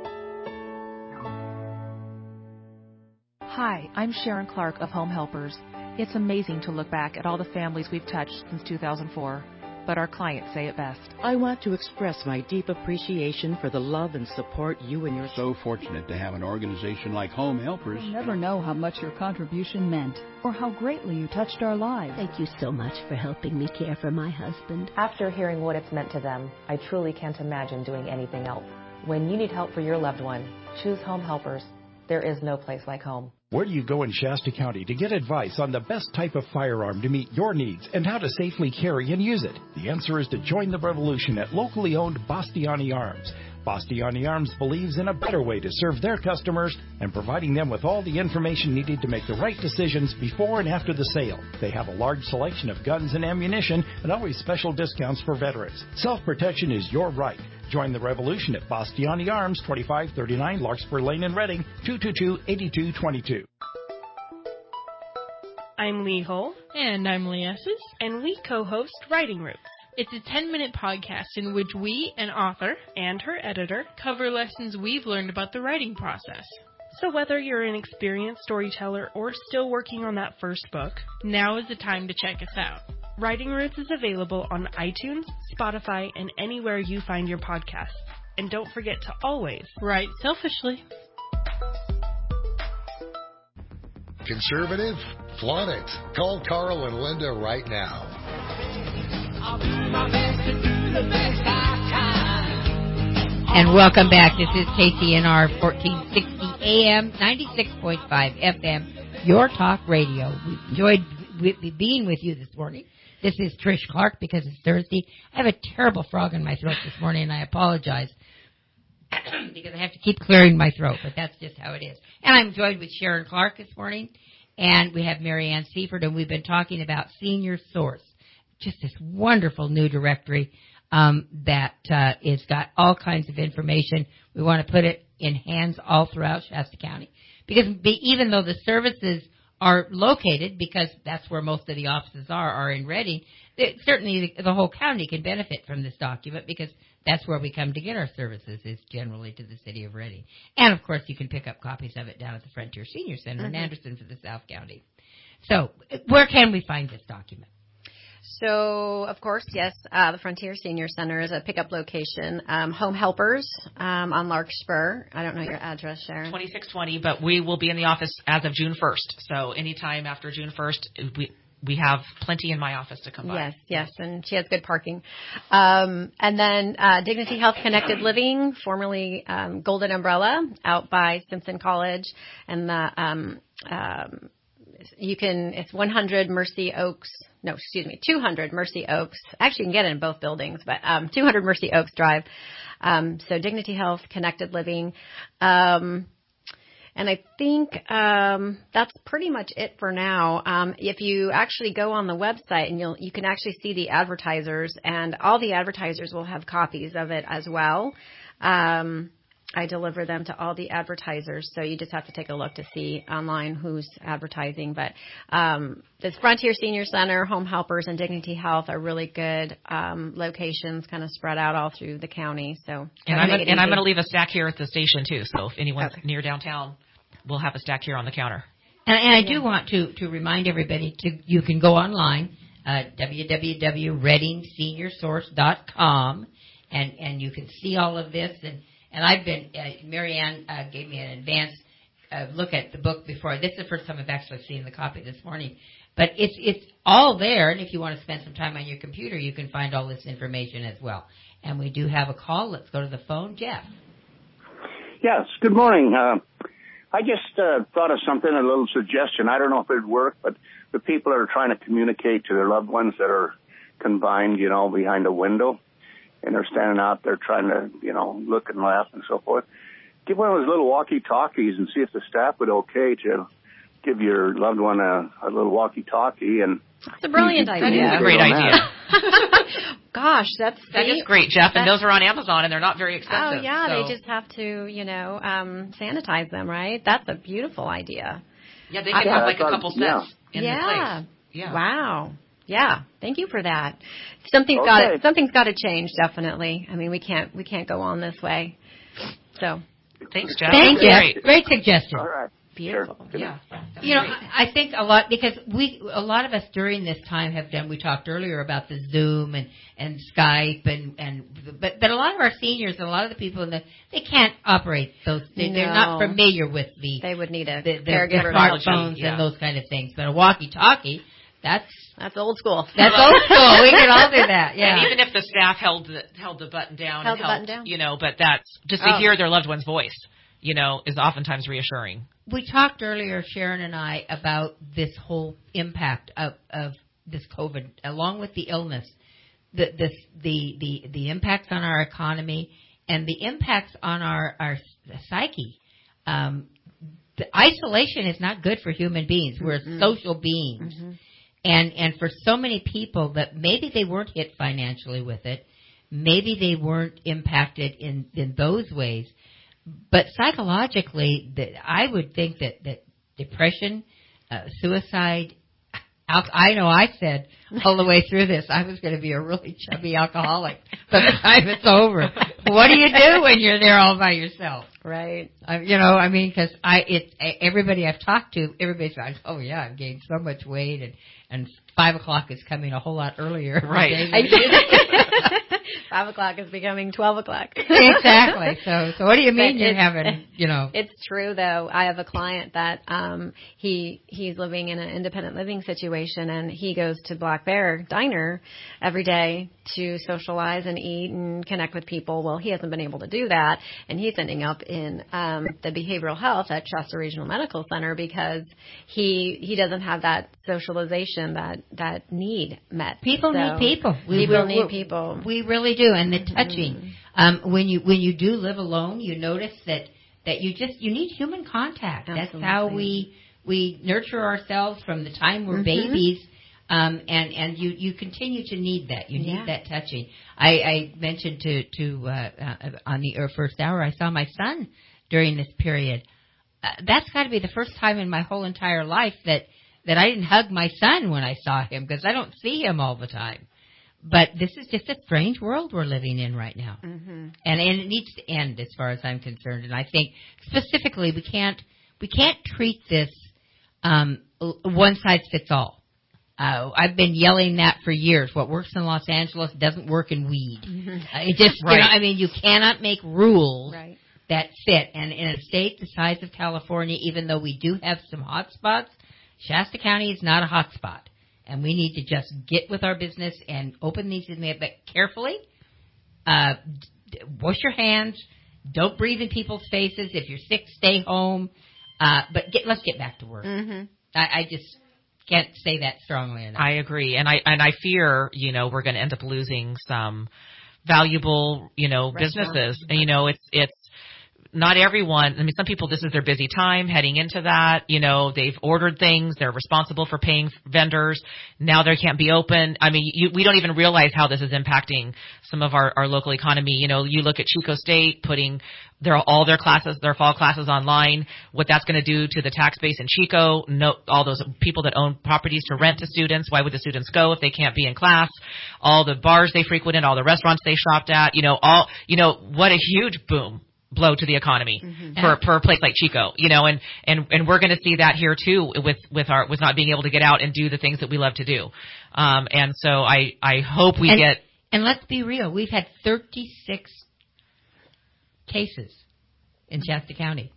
Hi, I'm Sharon Clark of Home Helpers. It's amazing to look back at all the families we've touched since 2004, but our clients say it best. I want to express my deep appreciation for the love and support you and your... So fortunate to have an organization like Home Helpers. You'll never know how much your contribution meant or how greatly you touched our lives. Thank you so much for helping me care for my husband. After hearing what it's meant to them, I truly can't imagine doing anything else. When you need help for your loved one, choose Home Helpers. There is no place like home. Where do you go in Shasta County to get advice on the best type of firearm to meet your needs and how to safely carry and use it? The answer is to join the revolution at locally owned Bastiani Arms. Bastiani Arms believes in a better way to serve their customers and providing them with all the information needed to make the right decisions before and after the sale. They have a large selection of guns and ammunition and always special discounts for veterans. Self-protection is your right. Join the revolution at Bastiani Arms, 2539 Larkspur Lane in Redding, 222-8222. I'm Lee Hull. And I'm Lee Esses. And we co-host Writing Roots. It's a 10-minute podcast in which we, an author, and her editor, cover lessons we've learned about the writing process. So whether you're an experienced storyteller or still working on that first book, now is the time to check us out. Writing Roots is available on iTunes, Spotify, and anywhere you find your podcasts. And don't forget to always write selfishly. Conservative? Flaunt it. Call Carl and Linda right now. I'll do my best to do the best I can. And welcome back. This is KCNR 1460 AM, 96.5 FM, Your Talk Radio. We enjoyed being with you this morning. This is Trish Clark because it's Thursday. I have a terrible frog in my throat this morning, and I apologize because I have to keep clearing my throat, but that's just how it is. And I'm joined with Sharon Clark this morning, and we have Mary Ann Seaford, and we've been talking about Senior Source, just this wonderful new directory that is got all kinds of information. We want to put it in hands all throughout Shasta County. Because even though the services are located, because that's where most of the offices are in Reading, certainly the whole county can benefit from this document because that's where we come to get our services is generally to the city of Reading. And, of course, you can pick up copies of it down at the Frontier Senior Center in Anderson for the South County. So where can we find this document? So, of course, yes, the Frontier Senior Center is a pickup location. Home Helpers on Larkspur. I don't know your address, Sharon. 2620, but we will be in the office as of June 1st. So anytime after June 1st, we have plenty in my office to come by. Yes, and she has good parking. And then Dignity Health Connected Living, formerly Golden Umbrella, out by Simpson College, and the it's 100 Mercy Oaks. No, excuse me, 200 Mercy Oaks. Actually, you can get it in both buildings, but 200 Mercy Oaks Drive. So Dignity Health, Connected Living. And I think that's pretty much it for now. If you actually go on the website, and you can actually see the advertisers, and all the advertisers will have copies of it as well. I deliver them to all the advertisers, so you just have to take a look to see online who's advertising. But this Frontier Senior Center, Home Helpers, and Dignity Health are really good locations, kind of spread out all through the county. So, and I'm going to leave a stack here at the station too. So if anyone's near downtown, we'll have a stack here on the counter. And I do want to remind everybody you can go online www.readingseniorsource.com and you can see all of this and I've been, Mary Ann gave me an advanced look at the book before. This is the first time I've actually seen the copy this morning. But it's all there, and if you want to spend some time on your computer, you can find all this information as well. And we do have a call. Let's go to the phone. Jeff. Yes, good morning. I just thought of something, a little suggestion. I don't know if it would work, but the people that are trying to communicate to their loved ones that are confined, behind a window, and they're standing out there trying to, look and laugh and so forth. Give one of those little walkie-talkies and see if the staff would okay to give your loved one a little walkie-talkie. And that's a brilliant idea. That is a great idea. Gosh, that is great, Jeff. And those are on Amazon, and they're not very expensive. Oh, yeah, so. They just have to, sanitize them, right? That's a beautiful idea. Yeah, they can have like a couple sets in the place. Yeah. Wow. Yeah, thank you for that. Something's got to change, definitely. I mean, we can't go on this way. So, thanks, Jeff. Thank you. Great suggestion. All right. Beautiful. Sure. Yeah. I think a lot because a lot of us during this time have done. We talked earlier about the Zoom and Skype but a lot of our seniors and a lot of the people they can't operate those. They're not familiar with They would need a caregiver smartphones and those kind of things. But a walkie-talkie. That's old school. That's old school. We can all do that. Yeah. And even if the staff held the button down, but that's just to hear their loved one's voice, is oftentimes reassuring. We talked earlier, Sharon and I, about this whole impact of this COVID, along with the illness, the impacts on our economy and the impacts on our psyche. The isolation is not good for human beings. We're social beings. Mm-hmm. And for so many people that maybe they weren't hit financially with it, maybe they weren't impacted in those ways, but psychologically, I would think that depression, suicide, I know I said all the way through this I was going to be a really chubby alcoholic by the time it's over. What do you do when you're there all by yourself? Right. Because everybody I've talked to, everybody's like, oh yeah, I've gained so much weight and 5 o'clock is coming a whole lot earlier. Right. 5 o'clock is becoming 12 o'clock. Exactly. So what do you mean you're having, It's true, though. I have a client that he's living in an independent living situation, and he goes to Black Bear Diner every day to socialize and eat and connect with people. Well, he hasn't been able to do that, and he's ending up in the behavioral health at Shasta Regional Medical Center because he doesn't have that socialization, that need met. People need people. People need people. We really do, and the touching. When you do live alone, you notice that you need human contact. Absolutely. That's how we nurture ourselves from the time we're babies. And you continue to need that. You need that touching. I mentioned on the first hour, I saw my son during this period. That's got to be the first time in my whole entire life that I didn't hug my son when I saw him, because I don't see him all the time. But this is just a strange world we're living in right now. And it needs to end as far as I'm concerned. And I think specifically we can't treat this one size fits all. I've been yelling that for years. What works in Los Angeles doesn't work in Weed. It just, you cannot make rules that fit. And in a state the size of California, even though we do have some hot spots, Shasta County is not a hot spot. And we need to just get with our business and open these, but carefully. Wash your hands. Don't breathe in people's faces. If you're sick, stay home. But let's get back to work. I just can't say that strongly enough. I agree, and I fear we're going to end up losing some valuable businesses. And, it's not everyone. I mean, some people, this is their busy time heading into that. They've ordered things. They're responsible for paying vendors. Now they can't be open. I mean, we don't even realize how this is impacting some of our local economy. You look at Chico State putting all their fall classes online. What that's going to do to the tax base in Chico. All those people that own properties to rent to students. Why would the students go if they can't be in class? All the bars they frequented, all the restaurants they shopped at. What a huge blow to the economy for a place like Chico, and we're going to see that here too with not being able to get out and do the things that we love to do. And so I hope we get. And let's be real, we've had 36 cases in Shasta County.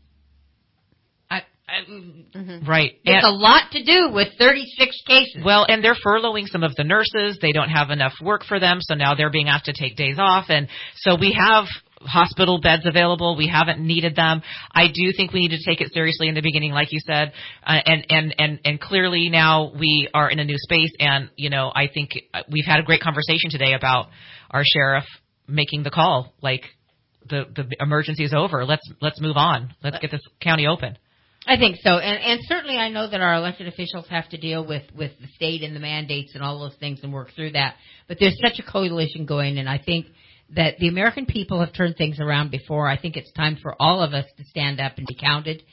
Right. It's a lot to do with 36 cases. Well, and they're furloughing some of the nurses. They don't have enough work for them, so now they're being asked to take days off. And so we have hospital beds available. We haven't needed them. I do think we need to take it seriously in the beginning, like you said, and clearly now we are in a new space. And I think we've had a great conversation today about our sheriff making the call, like the emergency is over. Let's move on. Let's get this county open. I think so, and certainly I know that our elected officials have to deal with the state and the mandates and all those things and work through that. But there's such a coalition going, and I think that the American people have turned things around before. I think it's time for all of us to stand up and be counted.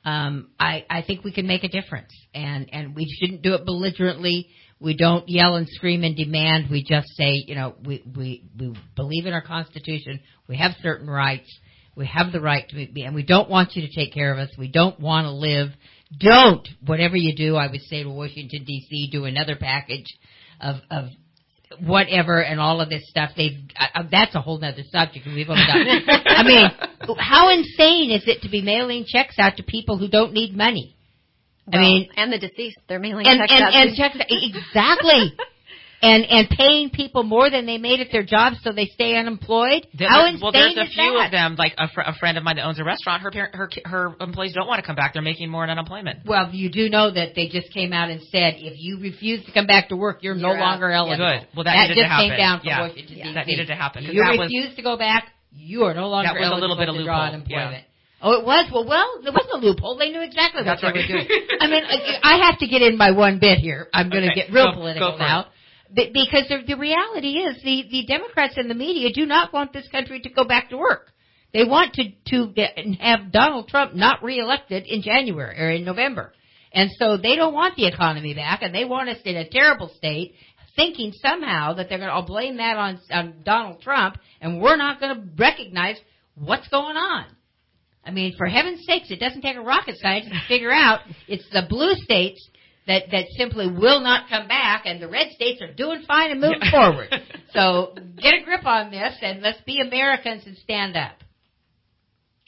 I think we can make a difference, and we shouldn't do it belligerently. We don't yell and scream and demand. We just say, we believe in our Constitution. We have certain rights. We have the right to be, and we don't want you to take care of us. We don't want to live. Don't, whatever you do, I would say to Washington, D.C., do another package of whatever and all of this stuff. That's a whole other subject. We've only got, I mean, how insane is it to be mailing checks out to people who don't need money? Well, I mean, and the deceased, they're mailing checks out. And checks, exactly. And paying people more than they made at their jobs so they stay unemployed? How insane is that? Well, there's a few of them, like a friend of mine that owns a restaurant. Her employees don't want to come back. They're making more in unemployment. Well, you do know that they just came out and said if you refuse to come back to work, you're no longer eligible. Good. Well, that needed to happen. Came down from Washington, D.C. That needed to happen. You refuse to go back, you are no longer eligible a little bit of to draw loophole. unemployment. Yeah. Oh, it was? Well, there was a loophole. They knew exactly what they were doing. I mean, I have to get in my one bit here. I'm going to get real political now. Because the reality is the Democrats and the media do not want this country to go back to work. They want to have Donald Trump not reelected in January or in November. And so they don't want the economy back, and they want us in a terrible state, thinking somehow that they're going to blame that on Donald Trump, and we're not going to recognize what's going on. I mean, for heaven's sakes, it doesn't take a rocket scientist to figure out it's the blue states that simply will not come back, and the red states are doing fine and moving forward. So get a grip on this, and let's be Americans and stand up.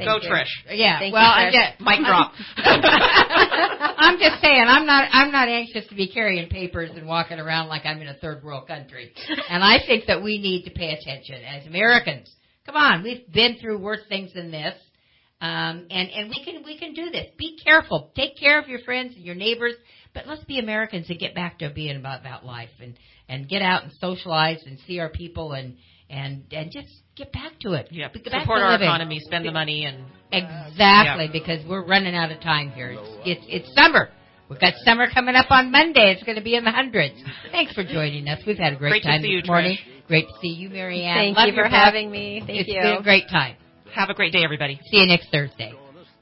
Go, you. Trish. Yeah. Thank well, you, Trish. Mic drop. I'm just saying, I'm not anxious to be carrying papers and walking around like I'm in a third world country. And I think that we need to pay attention as Americans. Come on, we've been through worse things than this. And we can do this. Be careful. Take care of your friends and your neighbors, but let's be Americans and get back to being about life and get out and socialize and see our people and just get back to it. Yep. Get back Support to our living. economy, spend the money, and exactly because we're running out of time here. It's summer. We've got summer coming up on Monday. It's going to be in the hundreds. Thanks for joining us. We've had a great time this morning. Trish. Great to see you, Mary Ann. Thank Love you for your book. having me. Thank you. It's been a great time. Have a great day, everybody. See you next Thursday.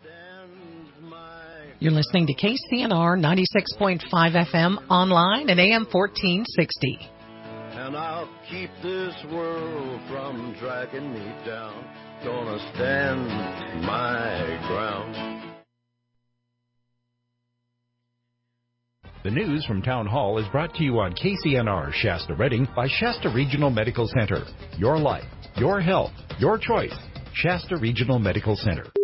You're listening to KCNR 96.5 FM online and AM 1460. And I'll keep this world from dragging me down. Gonna stand my ground. The news from Town Hall is brought to you on KCNR Shasta Redding by Shasta Regional Medical Center. Your life, your health, your choice. Shasta Regional Medical Center.